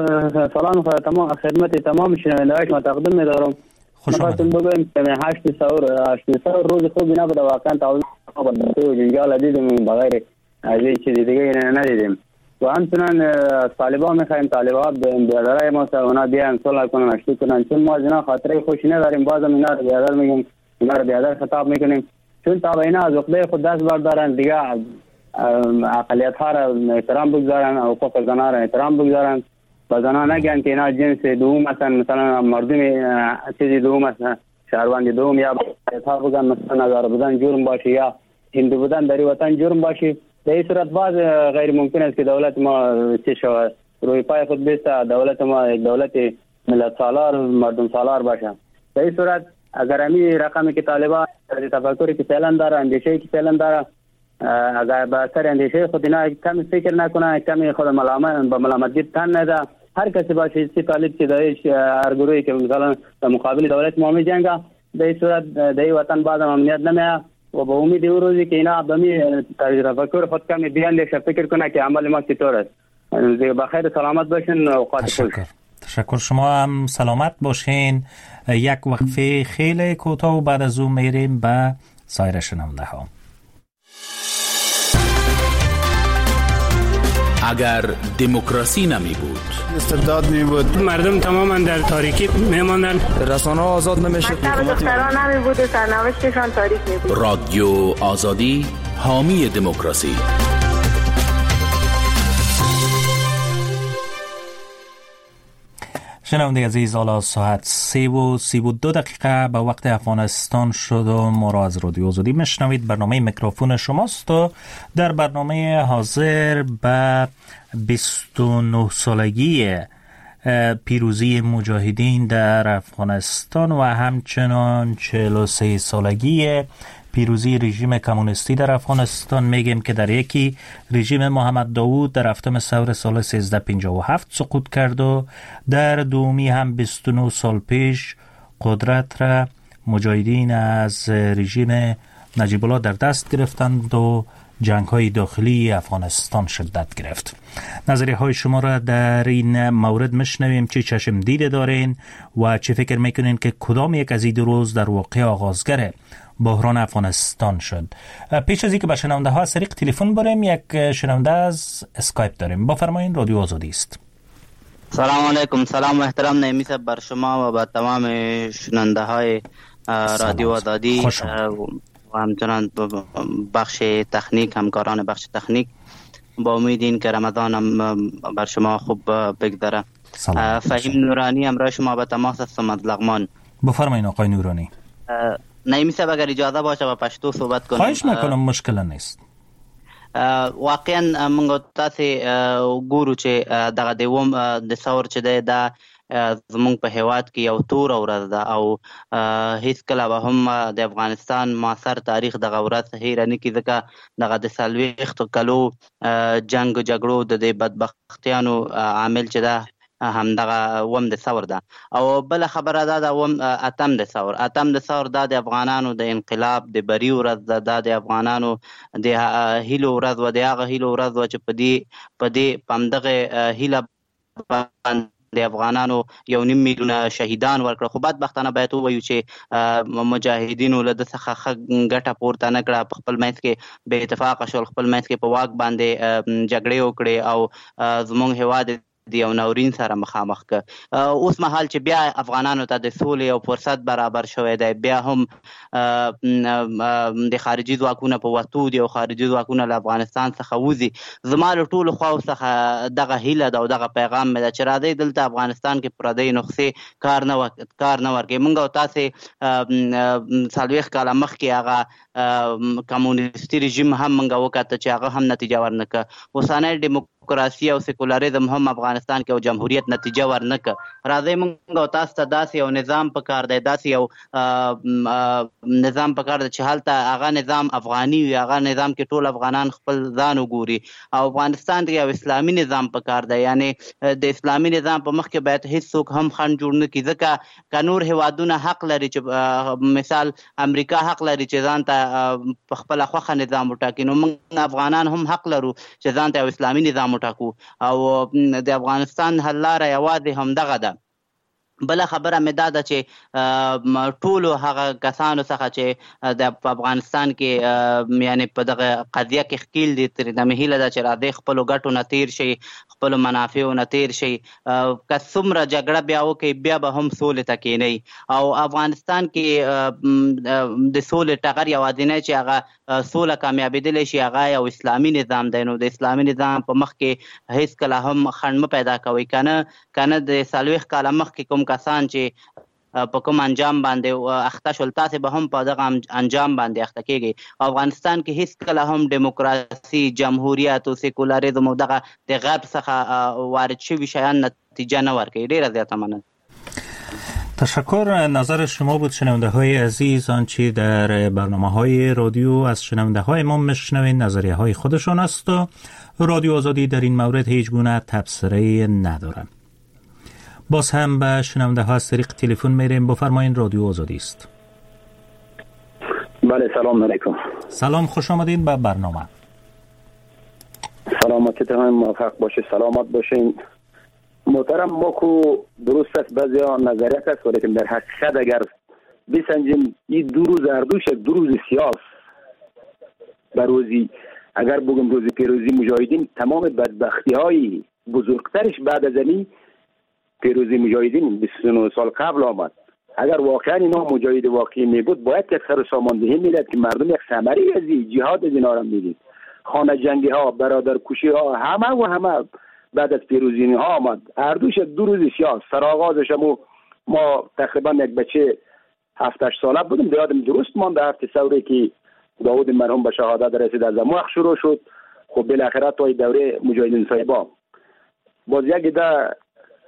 Speaker 17: خدمت تمام شنونده‌های شما تقدیم می‌دارم.
Speaker 1: خوش آمدید.
Speaker 17: بگویم که 8 سور روز خوبی نبوده، واقعا تعاون جنجال دیدیم بغیر از این چیز دیگه ندیدیم. و همچنان از طالبان میخوایم طالبان بیادرهای ما اونا بیان صلح کنن، اشتی کنن، چون ما از اینا خاطره خوشی نداریم. بازم اینا رو بیادر میگیم، اینا رو بیادر خطاب میکنیم، چون تا اینا از عقده خود دست بردارن دیگه، اقلیت ها را احترام بگذارن، حقوق زنان را احترام بگذارن، و زنان نگن که اینا جنس دوم هستن، مثلا مردم چیزی دوم هستن، شهروند دوم، یا اقلیت ها بگن مثلا نظر بودن جرم باشه یا هندو بودن در وطن جرم باشه. در این صورت باز غیر ممکن است که دولت ما چه شود روی پای خود بیسته، دولت ما یک دولت ملت سالار مردم سالار باشه. در این صورت اگر همی رقمی که طالبان تفکری که فعلا داره، اندیشه‌ای که فعلا داره، اگر به اثر اندیشه خود اینا کمی فکر نکنه، کمی خود ملامتگی تن نده، هر کسی باشه سی طالب که دایش هر گروهی که مثلا در مقابل دولت ما می جنگه، در این صورت در این وطن بعد امنیت نمیه. و با امید این روزی که اینا بمی تفکر خود کمی بیاندیشه، فکر کنه که عمل ما چطور است. بخیر سلامت باشین.
Speaker 1: تشکر، شما هم سلامت باشین. یک وقفه خیلی کوتاه و بعد از اون میریم به سایر شنونده ها.
Speaker 18: اگر دموکراسی نمی بود،
Speaker 19: استبداد می بود، مردم تماما در تاریکی می ماندن، رسانه آزاد نمی شد،
Speaker 5: دختران نمی بود، سرنوشتشان تاریک می بود.
Speaker 18: رادیو آزادی، حامی دموکراسی.
Speaker 1: شنونده عزیز، حالا ساعت 3:32 به وقت افغانستان شد و ما را از رادیو آزادی میشنوید. برنامه میکروفون شماست و در برنامه حاضر به 29 سالگی پیروزی مجاهدین در افغانستان و همچنان 43 سالگی پیروزی رژیم کمونیستی در افغانستان میگیم که در یکی رژیم محمد داوود در هفتم ثور سال 1357 سقوط کرد و در دومی هم 29 سال پیش قدرت را مجاهدین از رژیم نجیب الله در دست گرفتند و جنگ های داخلی افغانستان شدت گرفت. نظریه های شما را در این مورد میشنویم. چه چشم دیده دارین و چه فکر میکنین که کدام یک از این دو روز در واقع آغازگر بحران افغانستان شد؟ پیش از اینکه به شنونده ها از طریق تلفن بریم، یک شنونده از اسکایپ داریم. بفرمایین، رادیو آزادی است.
Speaker 20: سلام علیکم. سلام و احترام نمیسه بر شما و به تمام شنونده های رادیو آزادی و همچنان بخش تکنیک، همکاران بخش تکنیک. با امید این که رمضان هم بر شما خوب بگذره. فهیم نورانی همراه شما به تماس هستم از لغمان.
Speaker 1: بفرمایین آقای نورانی.
Speaker 20: نمیسه اگر اجازه باشه با پشتو صحبت کنیم.
Speaker 1: خواهش میکنم، مشکل نیست.
Speaker 20: واقعا موږ تاسې ګورو چې دغه دوم د ثور چې دی دا زموږ په هیواد کې یو توره ورځ ده او هیڅ کله به هم د افغانستان معاصر تاریخ دغه ورځ هیره نه کړي، ځکه دغه د 40 کلو جنګ جګړو د دې بدبختیانو عامل چې ده همدغه وم د ثور ده. او بل خبره ده د وم اتم د ثور ده د افغانانو د انقلاب د بری ورځ ده، دا د افغانانو د هیلو ورځ و، د هغه هیلو ورځ و چې په دې همدغه هیله باندې د افغانانو 1.5 میلیون شهیدان ورکړه. خو بدبختانه باید ووایو چې مجاهدینو له د څخه ګټه پورته نه کړه، په خپل منځ کې بې اتفاقه شول، خپل منځ کې په واک باندې جګړې وکړې او زموږ هیواد یو ناورین سره مخامخ ک. اوس مهال چې بیا افغانانو ته د سولې او فرصت برابر شوی دی، بیا هم د خارجي ځواکونه په وتو دي او خارجي ځواکونه له افغانستان څخه وځي. زما له ټولو خواو څخه دغه هیله ده او دغه پیغام مې ده چې راځئ دلته افغانستان کې پردۍ نسخې کار نه ورکوي. موږ او تاسې 40 کاله مخکې هغه کمونیستي رژیم هم موږ وکاته چې هغه هم نتیجه ورنکړه. اوسنی ډیموکراسي او سیکولریزم هم افغانستان کې او جمهوریت نتیجه ورنکړه. راځئ موږ او تاسو ته داسې یو نظام پکار دی، داسې یو نظام پکار دی چې هلته هغه نظام افغاني وي، هغه نظام کې ټول افغانان خپل ځان وګوري. او افغانستان کې یو اسلامي نظام پکار دی، یعنی د اسلامي نظام په مخ کې باید هیڅوک هم خنډ جوړ نه کړي، ځکه که نور هیوادونه حق لري چې مثال امریکا حق لري چې ځان ته په خپله خوښه نظام وټاکي، نو موږ افغانان هم حق لرو چې ځان ته یو اسلامي نظام وټاکو. او د افغانستان حل لاره یوازې همدغه ده. بله خبره مې دا ده چې ټولو هغه کسانو څخه چې د افغانستان کې یعنی په دغه قضیه کې ښکیل دي، ترې مې هیله ده چې راځئ خپلو ګټو نه تیر شي، خپلو منافعو نه تیر شي. که څومره جګړه بیا وکړي بیا به هم سولې ته کینئ. او افغانستان کې د سولې ټغر یوازینی چې هغه سوله کامیابېدلی شي هغه یو اسلامي نظام دی. نو د اسلامي نظام په مخ کې هیڅکله هم خنډ مه پیدا کوئ. که نه د 40 کاله مخکې کوم کسان چې په کوم انجام باندې اخته شول، تاسې به هم په دغه انجام باندې اخته کېږئ. افغانستان کې هیڅ کله هم دیموکراسي، جمهوریت او سیکولریزم او دغه د غرب څخه وارد شوي شیان نتیجه نه ورکوي. ډېره زیاته مننه.
Speaker 1: تشکر. نظر شما بود شنونده های عزیز. آنچه در برنامه های رادیو از شنونده های ما میشنوید نظریه های خودشان است و رادیو آزادی در این مورد هیچ گونه تبصره ندارد. باز هم به شنونده ها از طریق تلفن میریم. بفرمایین، رادیو آزادی است.
Speaker 21: بله، سلام علیکم.
Speaker 1: سلام، خوش آمدین به برنامه.
Speaker 21: سلامتیتون موفق باشه، سلامت باشین. محترم، ما کو درست است بعضی ها نظریت است، ولی در حقیقت اگر بسنجیم این 2 روز اردوش 2 روز سیاس بروزی، اگر بگم روز پیروزی مجاهدین، تمام بدبختی های بزرگترش بعد از این پیروزی مجاهدین 29 سال قبل آمد. اگر واقعا اینا مجاهد واقعی می بود باید یک سر ساماندهی میداد که مردم یک ثمره از جهاد از اینا را میدید. خانه جنگی ها، برادر کشی ها، همه بعد از پیروزی ها آمد. هر دوش 2 روز سیاس. سرآغازش ما تقریبا یک بچه 7-8 ساله بودیم، یادم درست ماند 7 ثوره که داود مرحوم به شهادت رسید، از موقع شروع شد. خب بالاخره تا دوره مجاهدین صاحبا باز یک ده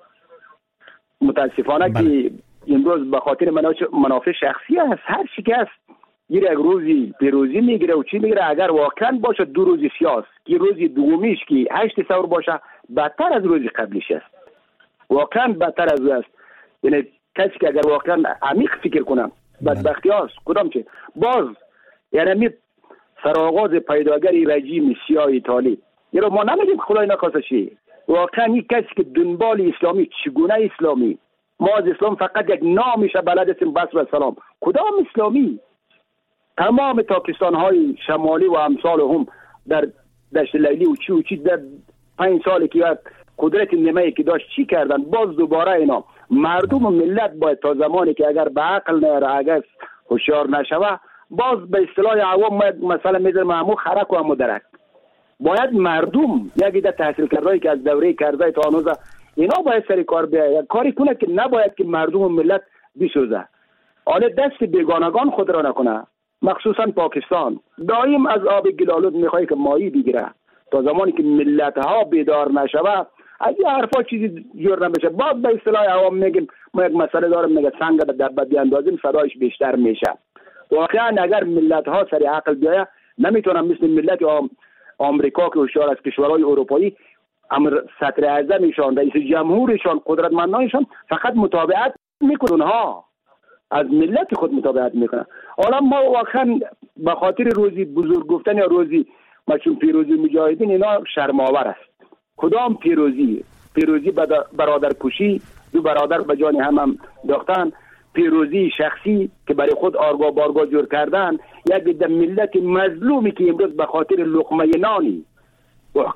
Speaker 21: متاسفانه که امروز به خاطر منافع شخصی است، هر چی که است یک روزی پیروزی میگیره و چی میگیره. اگر واقعا باشه 2 روز سیاس که روزی دومیش که 8 ثور باشه بدتر از روزی قبلیش است، واقعا بدتر از روز است. یعنی کسی که اگر واقعا عمیق فکر کنم بدبختی هاست کدام چه باز یعنی می سرآغاز پیداگری رژیم سیاه ایتالی، یعنی ما نمیگیم خدای نخواسته چی، واقعا این کسی که دنبال اسلامی، چگونه اسلامی، ما از اسلام فقط یک نامش بلد هستیم بس و سلام. کدام اسلامی؟ تمام پاکستان های شمالی و امثال هم در دشت لیلی و چی در 5 سالی که قدرت نیمه‌ای که داشت چی کردن؟ باز دوباره اینا مردم و ملت باید تا زمانی که اگر به عقل نیاره، اگر هوشیار نشوه، باز به اصطلاح عوام مثلا میذارم همو خرک و همو درک، باید مردم یک ده تحصیل کردهایی که از دوره کرده تا هنوز اینا باید سر کار بیاید، کاری کنه که نباید که مردم و ملت بسوزه. حالا دست بیگانگان خود را نکنه، مخصوصا پاکستان دائم از آب گلالود میخواد که ماهی بگیره. تا زمانی که ملت ها بیدار نشوه از این حرفا چیزی جور نمیشه. بعد به اصطلاح عوام میگیم ما یک مسئله داریم، میگه سنگ به دبه بیاندازیم صدایش بیشتر میشه. واقعا اگر ملت ها سر عقل بیاید نمیتونن مثل ملت آمریکا که هوشیار از کشورهای اروپایی امر صدر اعظمشان، رئیس جمهورشان، قدرتمندانشان فقط متابعت میکنن، ها از ملت خود متابعت میکنن. حالا ما واقعا به خاطر روزی بزرگ گفتن یا روزی چون پیروزی مجاهدین اینا شرم‌آور است. کدام پیروزی؟ پیروزی برادر کشی، 2 برادر به جان هم داختن، پیروزی شخصی که برای خود آرگا بارگا جور کردن، یک ملت مظلومی که امروز به خاطر لقمه نانی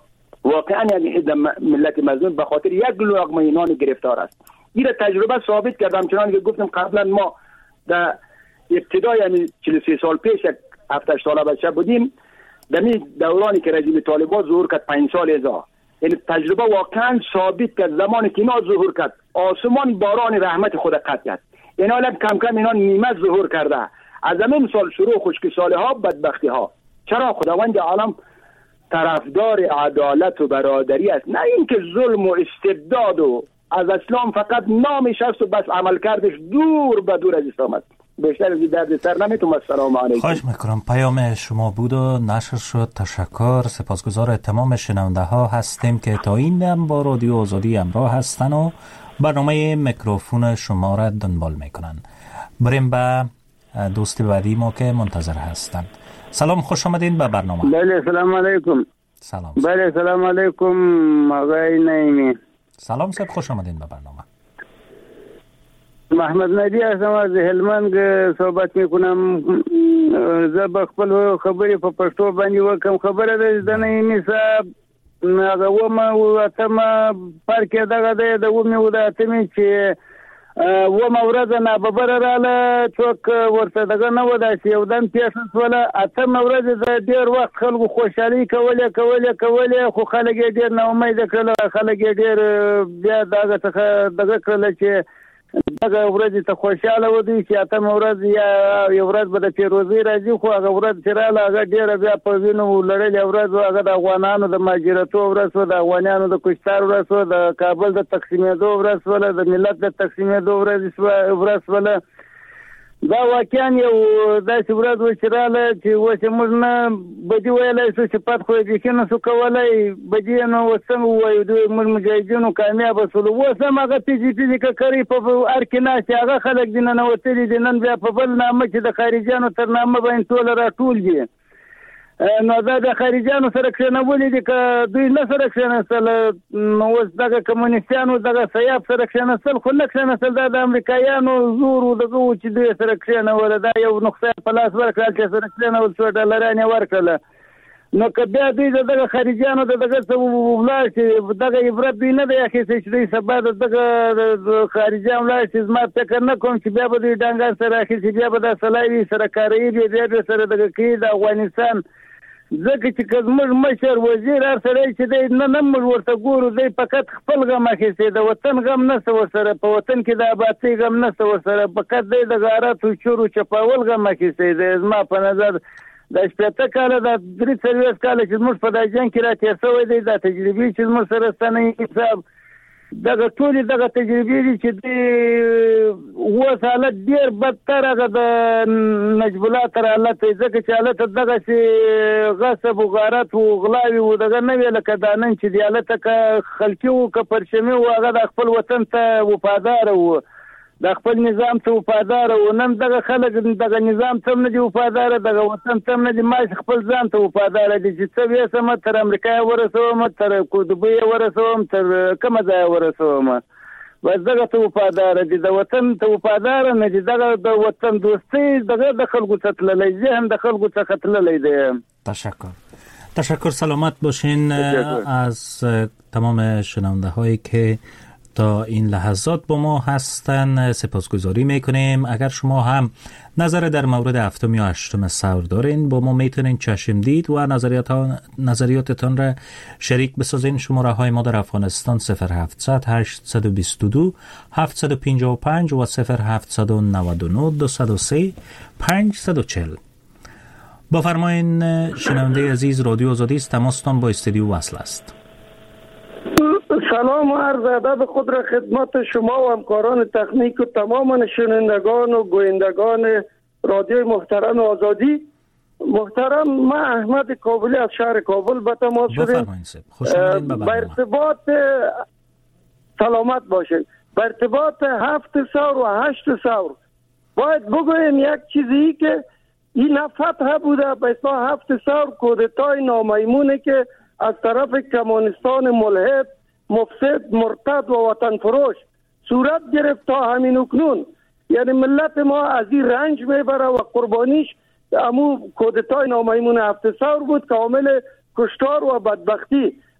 Speaker 21: واقعا یک ملت مظلوم به خاطر یک لقمه نان گرفتار است. این تجربه ثابت کردم، چنانکه گفتم قبلا ما در ابتدای 43 سال پیش 7-8 ساله بچه بودیم، در دورانی که رژیم طالبان ظهور کرد 5 سال ازا، یعنی تجربه واقعا ثابت کرد زمانی که اینا ظهور کرد آسمان باران رحمت خود قطع کرد. یعنی حالا کم کم اینا نیمه ظهور کرده. از همین سال شروع خشکی ساله ها بدبختی ها. چرا؟ خداوند عالم طرفدار عدالت و برادری است، نه اینکه ظلم و استبداد و از اسلام فقط نامش است و بس عمل کردش دور به دور از اسلام است. بیشتر از درد سر نمیتونم. السلام علیکم.
Speaker 1: خواهش میکنم، پیام شما بود و نشر شد. تشکر. سپاسگزار تمام شنونده ها هستیم که تا این دم با رادیو آزادی همراه هستن و برنامه میکروفون شما را دنبال میکنن. بریم به دوست بعدی ما که منتظر هستن. سلام، خوش آمدین به برنامه.
Speaker 3: بله سلام علیکم.
Speaker 1: سلام.
Speaker 3: بله سلام علیکم آقای نعیمی.
Speaker 1: سلام صاحب، خوش آمدین به برنامه.
Speaker 3: محمد نبی هستم از هلمند صحبت میکنم. زه به خپل خبرې په پښتو باندې وکم. خبره ده د نعیمي صاحب هغه ومه اتمه پارک دغه دی د ومې و د اتمې چې ومه ورځ ناببره راله، څوک ورته دغه نه و، داسې یو دم پیښه شوله. اتمه ورځ د ډېر وخت خلکو خوشحالي کولې خو خلک یې ډېر ناامیده کړل. خلک یې ډېر بیا دغه څخه دغه کړله چې دغه ورځ ته خوشاله ودی چې اتمه ورځ یا یو ورځ به د پیروزي راځي، خو هغه ورځ چې راله هغه ډېره بیا په وینو لړلې ورځ وه. هغه د افغانانو د مهاجرتو ورځ وه، د افغانانو د کشتار ورځ وه، د کابل د تقسیمېدو ورځ وله، د ملت د تقسیمېدو ورځ وله. دا واقعا یو داسې ورځ وه چې راله چې اوس یې موږ نه بدي ویلی شو، صفت خو یې بیخي نه شو کولی. بدي یې نو اوس څنګه ووایو، دوی موږ مجاهدینو کامیابه شولو. اوس هم هغه پیجي ککرۍ په هر کې ناست دي، هغه خلک دي ننوتلي دي. نن بیا په بل نامه چې د خارجیانو تر نامه باندې ټوله راټول دي. نو دا د خارجیانو سره کښېنولي دي، که دوی نه سره کښېنستل، نو اوس دغه کمونیستیانو دغه سیاف سره کښېنستل، خو نه کښېنستل. دا د امریکایانو زور و دغه و چې دوی سره کښېنوله. دا یو نقصه په لاس ورکړل چې سره کښېنول شو، ډالران یې ورکړله. نو که بیا دوی د دغه خارجیانو د دغه څه ولاړ شي، دغه عبرت دوی نه دی اخیستی چې دوی سبا د دغه خارجیان ولاړ شي. زما فکر نه کوم چې بیا به دوی ډنګر سره اخیستي، بیا به دا سلایوي سره کاروي، بیا به سره دغه کوي د افغانستان. ځکه چې که زموږ مشر وزیر هر سړی چې دی نه موږ ورته ګورو، دی فقط خپل غم اخیستی، د وطن غم نشته ورسره، په وطن کې د آبادۍ غم نشته ورسره، فقط دی د غاراتو چورو چپاول غم اخیستی دی. زما په نظر د 80 کاله د 43 کاله چې زموږ په دا جنګ کې را تېر شوی دی، دا تجربې چې زموږ سره شته نه حساب، دغه ټولې دغه تجربې دي چې دی اوس حالت ډېر بدتر هغه د نجیب الله تر حالت دی. ځکه چې حالت دغسې غصب و غارت و غلاوي و دغه نه وي لکه دا نن چې دی حالت که خلقي و که پرچمي و، هغه د خپل وطن ته وفاداره و، د خپل نظام ته وفاداره و. نن دغه خلک دغه نظام ته هم نه دي وفاداره، دغه وطن ته هم نه دي، ما خپل ځان ته وفاداره دي چې څه ویسم تر امریکا ورسوم، تر دوبۍ ورسوم، تر کومه ځای ورسوم، بس دغه ته وفاداره دي. د وطن ته وفاداره نه دي. دغه د وطن دوستۍ دغه د خلکو څخه تللی، ذهن د خلکو څخه تللی دی.
Speaker 1: تشکر. سلامت باشین از تمام شنونده هایی که تا این لحظات با ما هستن. سپاسگزاری میکنیم. اگر شما هم نظر در مورد 7 یا 8 ثور دارین، با ما میتونین چشم دید و نظریاتتان را شریک بسازین. شماره های ما در افغانستان 0700 822 755 و 0799 203 540. بفرمایین شنونده عزیز، رادیو آزادی است، تماستان با استودیو وصل است.
Speaker 6: سلام و عرض ادب خود را خدمت شما و همکاران تکنیک و تمام شنوندگان و گویندگان رادیو محترم آزادی. محترم، من احمد کابلی از شهر کابل به تماس شدیم. به ارتباط سلامت باشید. به ارتباط 7 ثور و 8 ثور باید بگویم یک چیزی که این فتح بوده به اصطلاح 7 ثور کودتای نامیمونه که از طرف کمونیستان ملحد، مفسد، مرتد و وطن فروش صورت گرفت تا همین اکنون. یعنی ملت ما از این رنج میبره و قربانیش امو کودتای نامیمون 7 ثور بود که عامل کشتار و بدبختی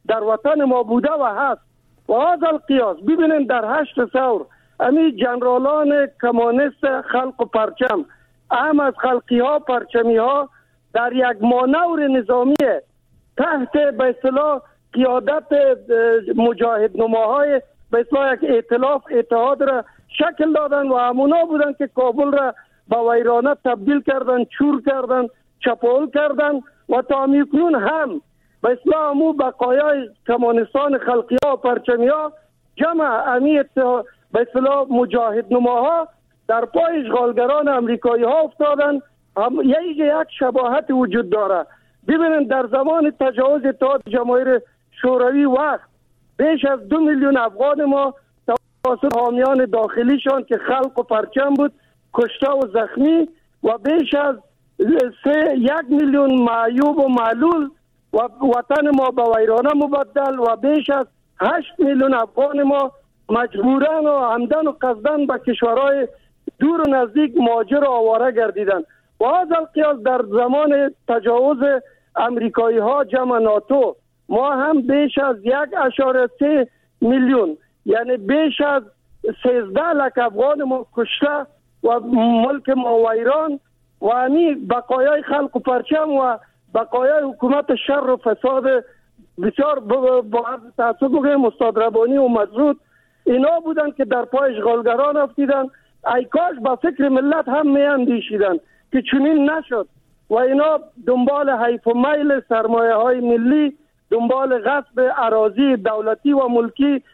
Speaker 6: در وطن ما بوده و هست. و هذا القیاس ببینید در 8 ثور امی جنرالان کمونیست خلق و پرچم اهم از خلقی ها پرچمی ها در یک مانور نظامی تحت به اصطلاح قیادت مجاهد نماهای به اصطلاح یک ائتلاف اتحاد را شکل دادن و همونا بودن که کابل را به ویرانه تبدیل کردن، چور کردن، چپاول کردن و تا میکنون هم به اصطلاح همو بقایای کمونیستان خلقی ها و پرچمی ها جمع امی به اصطلاح مجاهد نماها در پای اشغالگران امریکایی ها افتادن. یک شباهت وجود داره. ببینید در زمان تجاوز اتحاد جماهیر شوروی وقت بیش از 2 میلیون افغان ما توسط حامیان داخلیشان که خلق و پرچم بود کشته و زخمی و بیش از 1 میلیون معیوب و معلول و وطن ما به ویرانه مبدل و بیش از 8 میلیون افغان ما مجبورن و عمدن و قصدن به کشورهای دور و نزدیک مهاجر و آواره گردیدن. و از القیاس در زمان تجاوز امریکایی ها جمع ناتو ما هم بیش از 1.3 میلیون یعنی بیش از 13 لک افغان ما کشته و ملک ما ویران و همی بقایای خلق و پرچم و بقایای حکومت شر و فساد بسیار با عرض تاسف بگویم استاد ربانی و مزرود اینا بودن که در پای اشغالگران افتیدن. ای کاش با فکر ملت هم میاندیشیدن که چنین نشد و اینا دنبال حیف و میل سرمایه های ملی، دنبال غصب اراضی دولتی و ملکی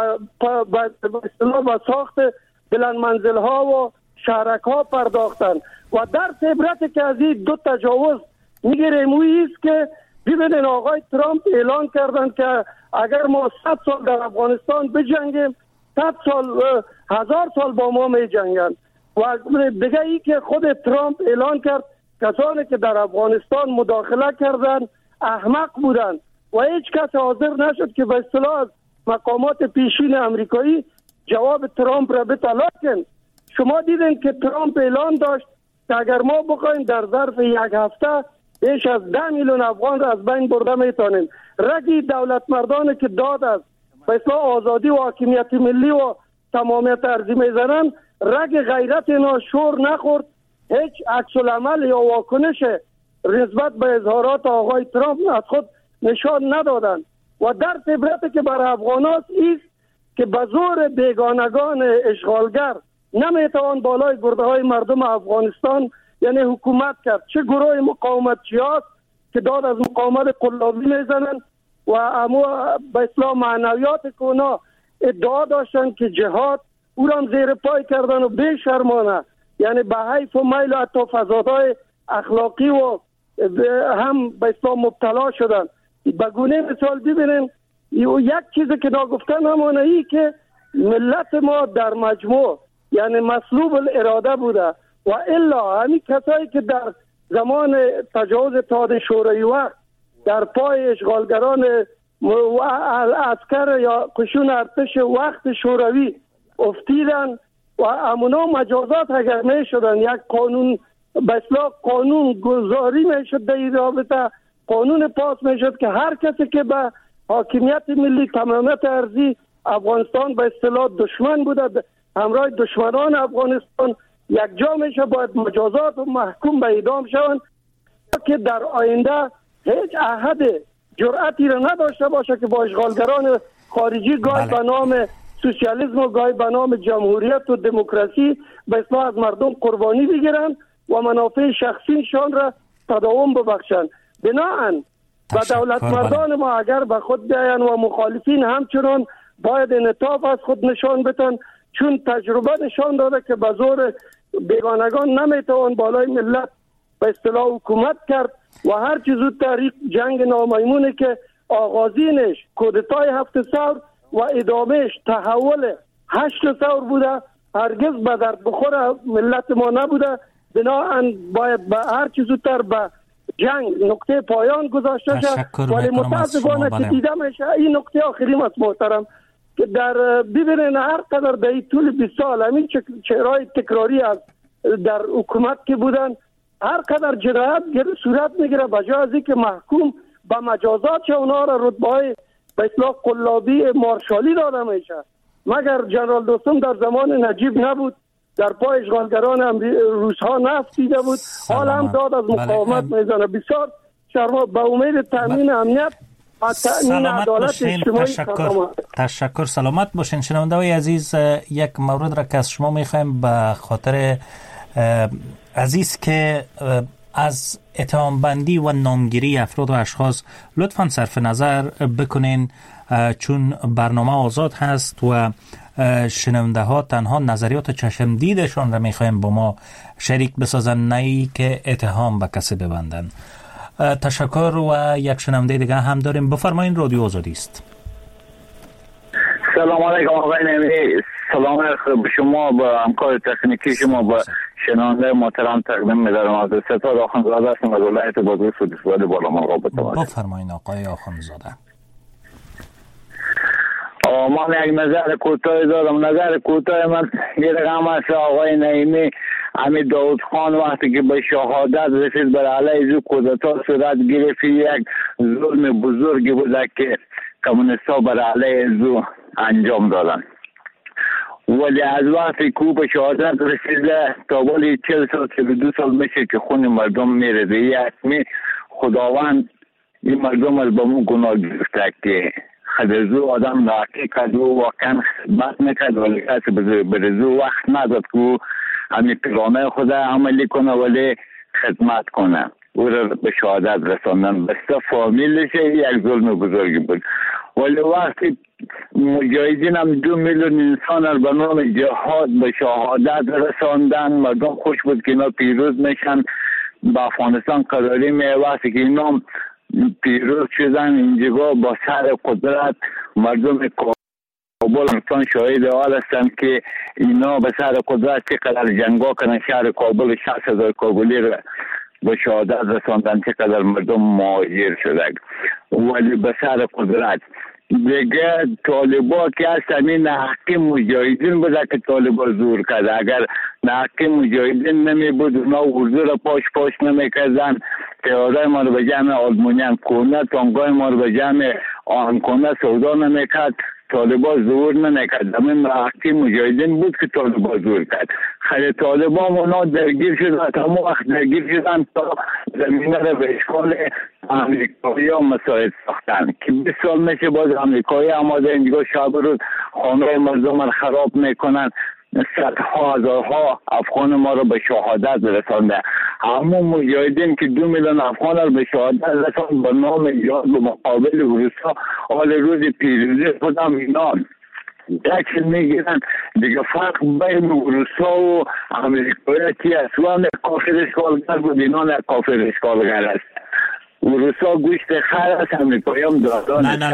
Speaker 6: با ساخت بلند منزل ها و شهرک ها پرداختن. و در عبرت که از این دو تجاوز میگیریم اویی است که ببینید آقای ترامپ اعلان کردن که اگر ما 100 سال در افغانستان بجنگیم 100 سال 1000 سال با ما می جنگن. و دیگه ای که خود ترامپ اعلان کرد کسانی که در افغانستان مداخله کردن احمق بودن و هیچ کس حاضر نشد که به اصطلاح از مقامات پیشین امریکایی جواب ترامپ را بتلاکن. شما دیدین که ترامپ اعلان داشت که اگر ما بخوایم در ظرف 1 هفته بیش از 10 میلیون افغان را از بین برده میتونیم. رگی دولت مردانی که داد از به اصطلاح آزادی و حاکمیت ملی و تمامیت ارضی میزنن رگ غیرت اینا شور نخورد، هیچ عکس العمل یا واکنش نسبت به اظهارات آقای ترامپ از خود نشان ندادن. و در عبرت که برای افغاناست ایست که به زور بیگانگان اشغالگر نمیتوان بالای گرده های مردم افغانستان یعنی حکومت کرد. چه گروه مقاومتچی هاست که داد از مقاومت قلابی میزنن و اما به اصطلاح معنویات که اونا ادعا داشتن که جهاد او را زیر پای کردن و بی‌شرمانه یعنی به حیف و میل و حتی فسادهای اخلاقی و هم به اصطلاح مبتلا شدن. به گونه مثال ببینیم یک چیزی که نگفتن همونه ای که ملت ما در مجموع یعنی مسلوب الاراده بوده و الا همین کسایی که در زمان تجاوز اتحاد شوروی وقت در پای اشغالگران عسکر یا قشون ارتش وقت شوروی افتیدن و امونا مجازات اگر می شدن یک قانون به اصطلاح قانون گذاری می شد در این رابطه قانون پاس می شد که هر کسی که به حاکمیت ملی تمامیت ارضی افغانستان به اصطلاح دشمن بوده همراه دشمنان افغانستان یک جا میشه باید مجازات و محکوم به اعدام شوند که در آینده هیچ احد جرأتی را نداشته باشه که با اشغالگران خارجی گاهی به نام سوسیالیسم و گاهی به نام جمهوریت و دموکراسی به اصطلاح از مردم قربانی بگیرن و منافع شخصیشان را تداوم ببخشند. بناهن و دولت مردان ما اگر به خود بیاین و مخالفین همچنان باید انعطاف از خود نشان بدن چون تجربه نشان داده که به زور بیگانگان نمیتوان بالای ملت به اصطلاح حکومت کرد و هر چیز زودتر جنگ نامیمونه که آغازینش کودتای 7 ثور و ادامهش تحول 8 ثور بوده هرگز به درد بخور ملت ما نبوده. بناهن باید به هر چیز زودتر به جنگ نقطه پایان گذاشته شد ولی متاسفانه که دیده میشه این نقطه آخرین است محترم که در ببینین هر قدر در طول 20 سال همین چهرهای تکراری از در حکومت که بودن هر قدر جنایت صورت میگیره بجای از اینکه محکوم به مجازات شه اونا را رتبه‌های به اصطلاح قلابی مارشالی داده میشه. مگر جنرال دوستم در زمان نجیب نبود، در پای اشغالگران روس‌ها نفت دیده بود، حال هم داد از مقاومت میزنه. بسیار شرما به امید تامین امنیت و تامین عدالت اجتماعی.
Speaker 1: تشکر. سلامت باشین. شنونده‌های عزیز، یک مورد را که از شما می‌خوایم به خاطر عزیز که از اتهام بندی و نامگیری افراد و اشخاص لطفاً صرف نظر بکنین، چون برنامه آزاد هست و شنونده ها تنها نظریات چشم دیدشان را میخوایم با ما شریک بسازن، نه ای که اتهام به کسی ببندن. تشکر. و یک شنونده دیگه هم داریم. بفرمایین، رادیو آزادی است.
Speaker 4: سلام علیکم آقای نعیمی. سلام به شما، به همکار تکنیکی شما، به شنونده محترم تقدیم می‌دارم. از ستاد آخوندزاده هستم از ولایت بادغیس و دیسوال بالا مرغاب.
Speaker 1: بفرمایین آقای آخوندزاده.
Speaker 4: من یک نظر کوتاه دارم. نظر کوتاه من یه رقم است آقای نعیمی. همین داود خان وقتی که به شهادت رسید بر علیه کودتا صورت گرفت، یک ظلم بزرگی بود که کمونیست‌ها بر علیه زو انجام دادن. ولی از وقتی که به شهادت رسیده تا ولی 40 سال 32 سال میشه که خون مردم میره. یعنی خداوند این مردم از به مون گناه گرفته که خدزو آدم ناکی کرد و واقعا خدمت میکرد، ولی کسی برزو وقت نداد که همین پیرانه خود عملی کنه ولی خدمت کنه. او را به شهادت رساندن. بسته فامیلش یک ظلم بزرگی بود. ولی وقتی مجاهدین هم 2 میلیون انسان را به نام جهاد به شهادت رساندن، مردم خوش بود که اینا پیروز میشن، به افغانستان قراری وقتی که اینا پیروز شدن، اینجا با سر قدرت مردم کابل انسان شاهد حال هستند که اینا به سر قدرت چقدر جنگا کنن. شهر کابل 60,000 کابلی را به شهادت رساندن، چقدر مردم مهاجر شده. ولی به سر قدرت دیگه طالبا که هستن این حقی مجاهدین بوده که طالبا زور کرده. اگر حقی مجاهدین نمی بود اونا حضور پاش نمی کردن، تیاره ما رو به جمع آلمونیان کنه، تانگای ما رو به جمع آن کنه سودا نمی کرد، طالبا زور نمیکرد. همین حقی مجاهدین بود که طالبا زور کرد. خیلی طالبا اونا درگیر شدن، تمام وقت درگیر شدن تا زمینه رو به اشکال امریکایی ها مساعد ساختن که 20 سال میشه باز امریکایی آماده اینجا شب روز خانه مردم رو خراب میکنن. صدها هزارها افغان ما رو به شهادت رسانده. همون مجاهدین که 2 میلیون افغان رو به شهادت رساند به نام جهاد به مقابل روسا، حال روز پیروزی خودم اینا دکل میگیرن. دیگه فرق بین روسا و امریکایی که اصلا کافر اشغالگر بود، اینا کافر اشغالگر است. روسا گوشت خر است، امریکایی هم دادان است.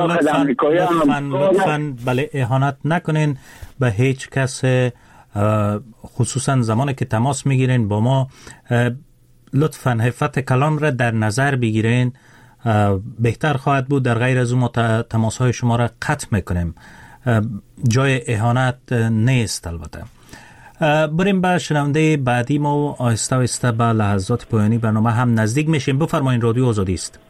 Speaker 1: لطفاً بله اهانت نکنین به هیچ کس، خصوصا زمانی که تماس میگیرین با ما. لطفاً حفظ کلام را در نظر بگیرین. بهتر خواهد بود در غیر از اون ما تماس های شما را قطع میکنیم. جای اهانت نیست. البته بریم به شنونده بعدی ما و آهسته آهسته به لحظات پایانی برنامه هم نزدیک میشیم. بفرمایید، رادیو آزادی است.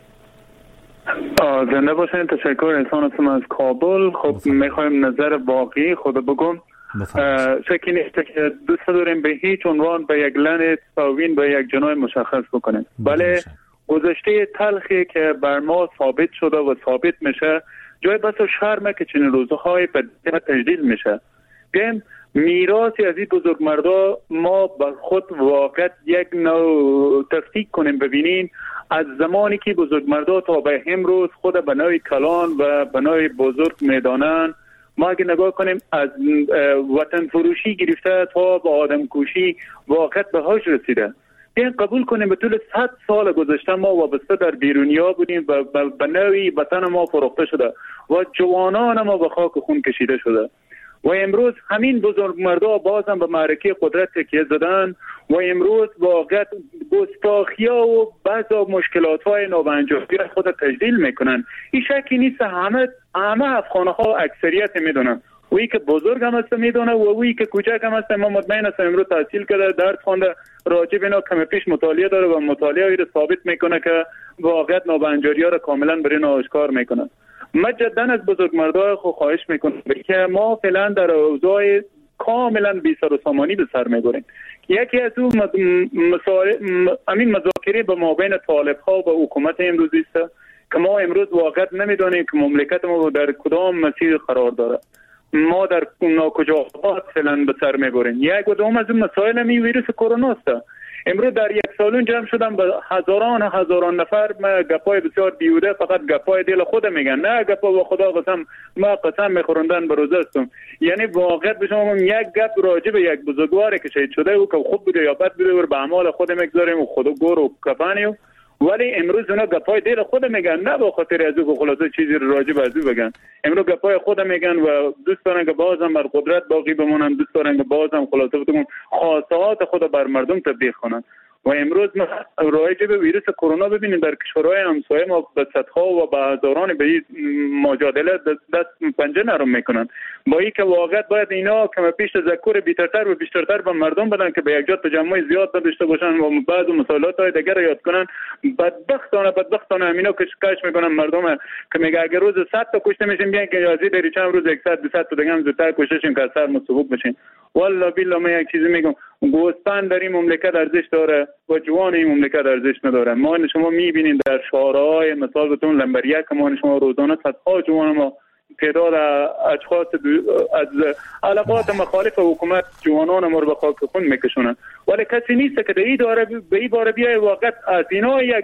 Speaker 22: زنده باشین. تشکر. انسان هستم از کابل. خب میخوایم نظر واقعی خود بگم. شکی نیست که دوست داریم به هیچ عنوان به یک لعنت تاوین به یک جنای مشخص بکنیم. بله گذشته تلخی که بر ما ثابت شده و ثابت میشه، جای بس و شرمه که چنین روزهای به تجدید میشه. بیایم میراثی از این بزرگمردا ما بر خود واقعا یک نوع تفکیک کنیم، ببینیم از زمانی که بزرگمردا تا به امروز خود به نوع کلان و به نوع بزرگ میدانن. ما اگه نگاه کنیم از وطن فروشی گرفته تا به آدم کشی واقعا به هاش رسیده. بیاین قبول کنیم به طول 100 سال گذشته ما وابسته در بیرونیا بودیم و به نوعی وطن ما فروخته شده و جوانان ما به خاک خون کشیده شده. و امروز همین بزرگمردا بازم به معرکه قدرت تکیه زدن و امروز واقعا گستاخی‌ها و بعضی مشکلات‌های نابنجامی خود تجلیل میکنن. این شکی نیست همه افغان‌ها اکثریت میدونن. وی که بزرگ هم هست میدونه و وی که کوچک هم هست. ما مطمئن هستم امروز تحصیل کرده، درس خوانده، راجع به اینا کم پیش مطالعه داره و مطالعه رو ثابت میکنه که واقعا نابنجاری‌ها رو کاملا بر اینا آشکار میکنه. من جدا از بزرگمردای خود خواهش میکنم که ما فعلا در اوضاع کاملا بی سر و سامانی به سر میبریم. یکی از اون مذاکره به مابین طالب ها و حکومت امروزی است که ما امروز واقعا نمیدونیم که مملکت ما در کدام مسیر قرار داره. ما در ناکجاهات فعلا به سر میبریم. یک دوم از اون مسائل می ویروس کرونا است. امروز در یک سالون جمع شدم به هزاران نفر. ما گپای بسیار بیوده فقط گپای دل خود میگن، نه گپا با خدا قسم ما قسم میخورندن به روزه هستم. یعنی واقعا به شما یک گپ راجع به یک بزرگواری که شهید شده و که خوب بوده یا بد بوده و به اعمال خود میگذاریم و خدا گور و کفانی، ولی امروز اونا گپای دل خود میگن، نه به خاطر از او خلاصه چیزی راجع به از او بگن. امروز گپای خود میگن و دوست دارن که بازم بر قدرت باقی بمونن، دوست دارن که بازم خلاصه بتون خواستهات خود بر مردم تطبیق کنن. و امروز ما راجع به ویروس کرونا ببینیم در کشورهای همسایه ما به صدها و به هزاران به این مجادله دست پنجه نرم میکنن. با این که واقعا باید اینا کم پیش تذکر بیشتر و بیشتر به مردم بدن که به یک جا تجمع زیاد داشته باشن و بعض مسائلات های دیگر یاد کنن. بدبختانه همینا کش میکنن مردم که میگه اگر روز 100 تا کشته میشیم بیان که یازی در چند روز 100 200 تا دیگه هم زودتر کشته شیم که اثر مسبوب بشین. والله بالله من یک چیزی میگم، گوسفند در این مملکت ارزش داره و جوان این مملکت ارزش نداره. ما شما میبینید در شعارهای مثال بتون لمبریک ما شما روزانه صدها جوان ما تعداد اشخاص از علاقات مخالف حکومت جوانان ما رو به خاک خون میکشونن، ولی کسی نیست که به این باره بیای واقعا از اینا یک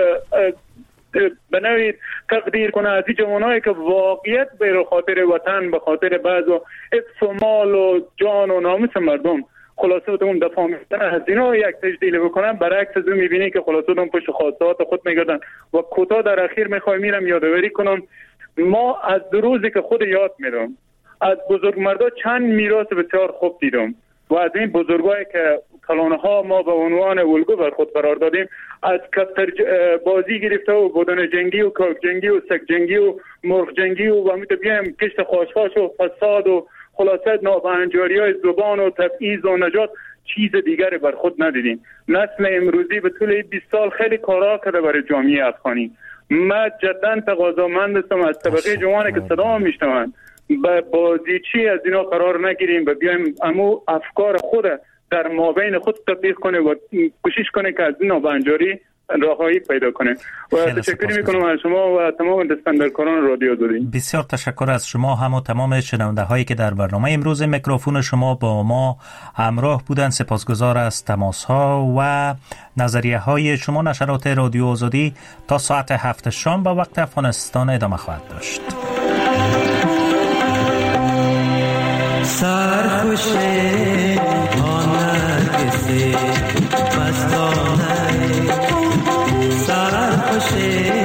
Speaker 22: به نوعی تقدیر کنه از این جوانایی که واقعیت به خاطر وطن به خاطر بعض و حفظ و مال و جان و ناموس مردم خلاصه بتون دفاع میکنن از اینا یک تجدیل بکنن. برعکس از اون میبینی که خلاصه اون پشت خواستهات خود میگردن. و کوتاه در اخیر میخوای میرم یادآوری کنم، ما از دو روزی که خود یاد میرم از بزرگمردا چند میراث بسیار خوب دیدم و از این بزرگایی که کلانها ما به عنوان الگو بر خود قرار دادیم، از کفتر بازی گرفته و بدن جنگی و کاک جنگی و سگ جنگی و مرغ جنگی و همینطور بیایم کشت خاشخاش و فساد و خلاصه نابهنجاری های زبان و تبعیض و نجات چیز دیگری بر خود ندیدیم. نسل امروزی به طول 20 سال خیلی کارا کرده برای جامعه افغانی. من جدا تقاضامند هستم از طبقه جوانی که صدا میشنوند به بازیچی از اینا قرار نگیریم و بیایم امو افکار خود در مابین خود تطبیق کنه و کوشش کنه که از این نابهنجاری راههایی پیدا کنه. و تشکر میکنم از شما و تمام دستندرکاران رادیو آزادی.
Speaker 1: بسیار تشکر از شما هم و تمام شنونده هایی که در برنامه امروز میکروفون شما با ما همراه بودن. سپاسگزار از تماس ها و نظریه های شما. نشرات رادیو آزادی تا ساعت 7 شام به وقت افغانستان ادامه خواهد داشت.
Speaker 2: سرخوشه آنگسی بستانه سرخوشه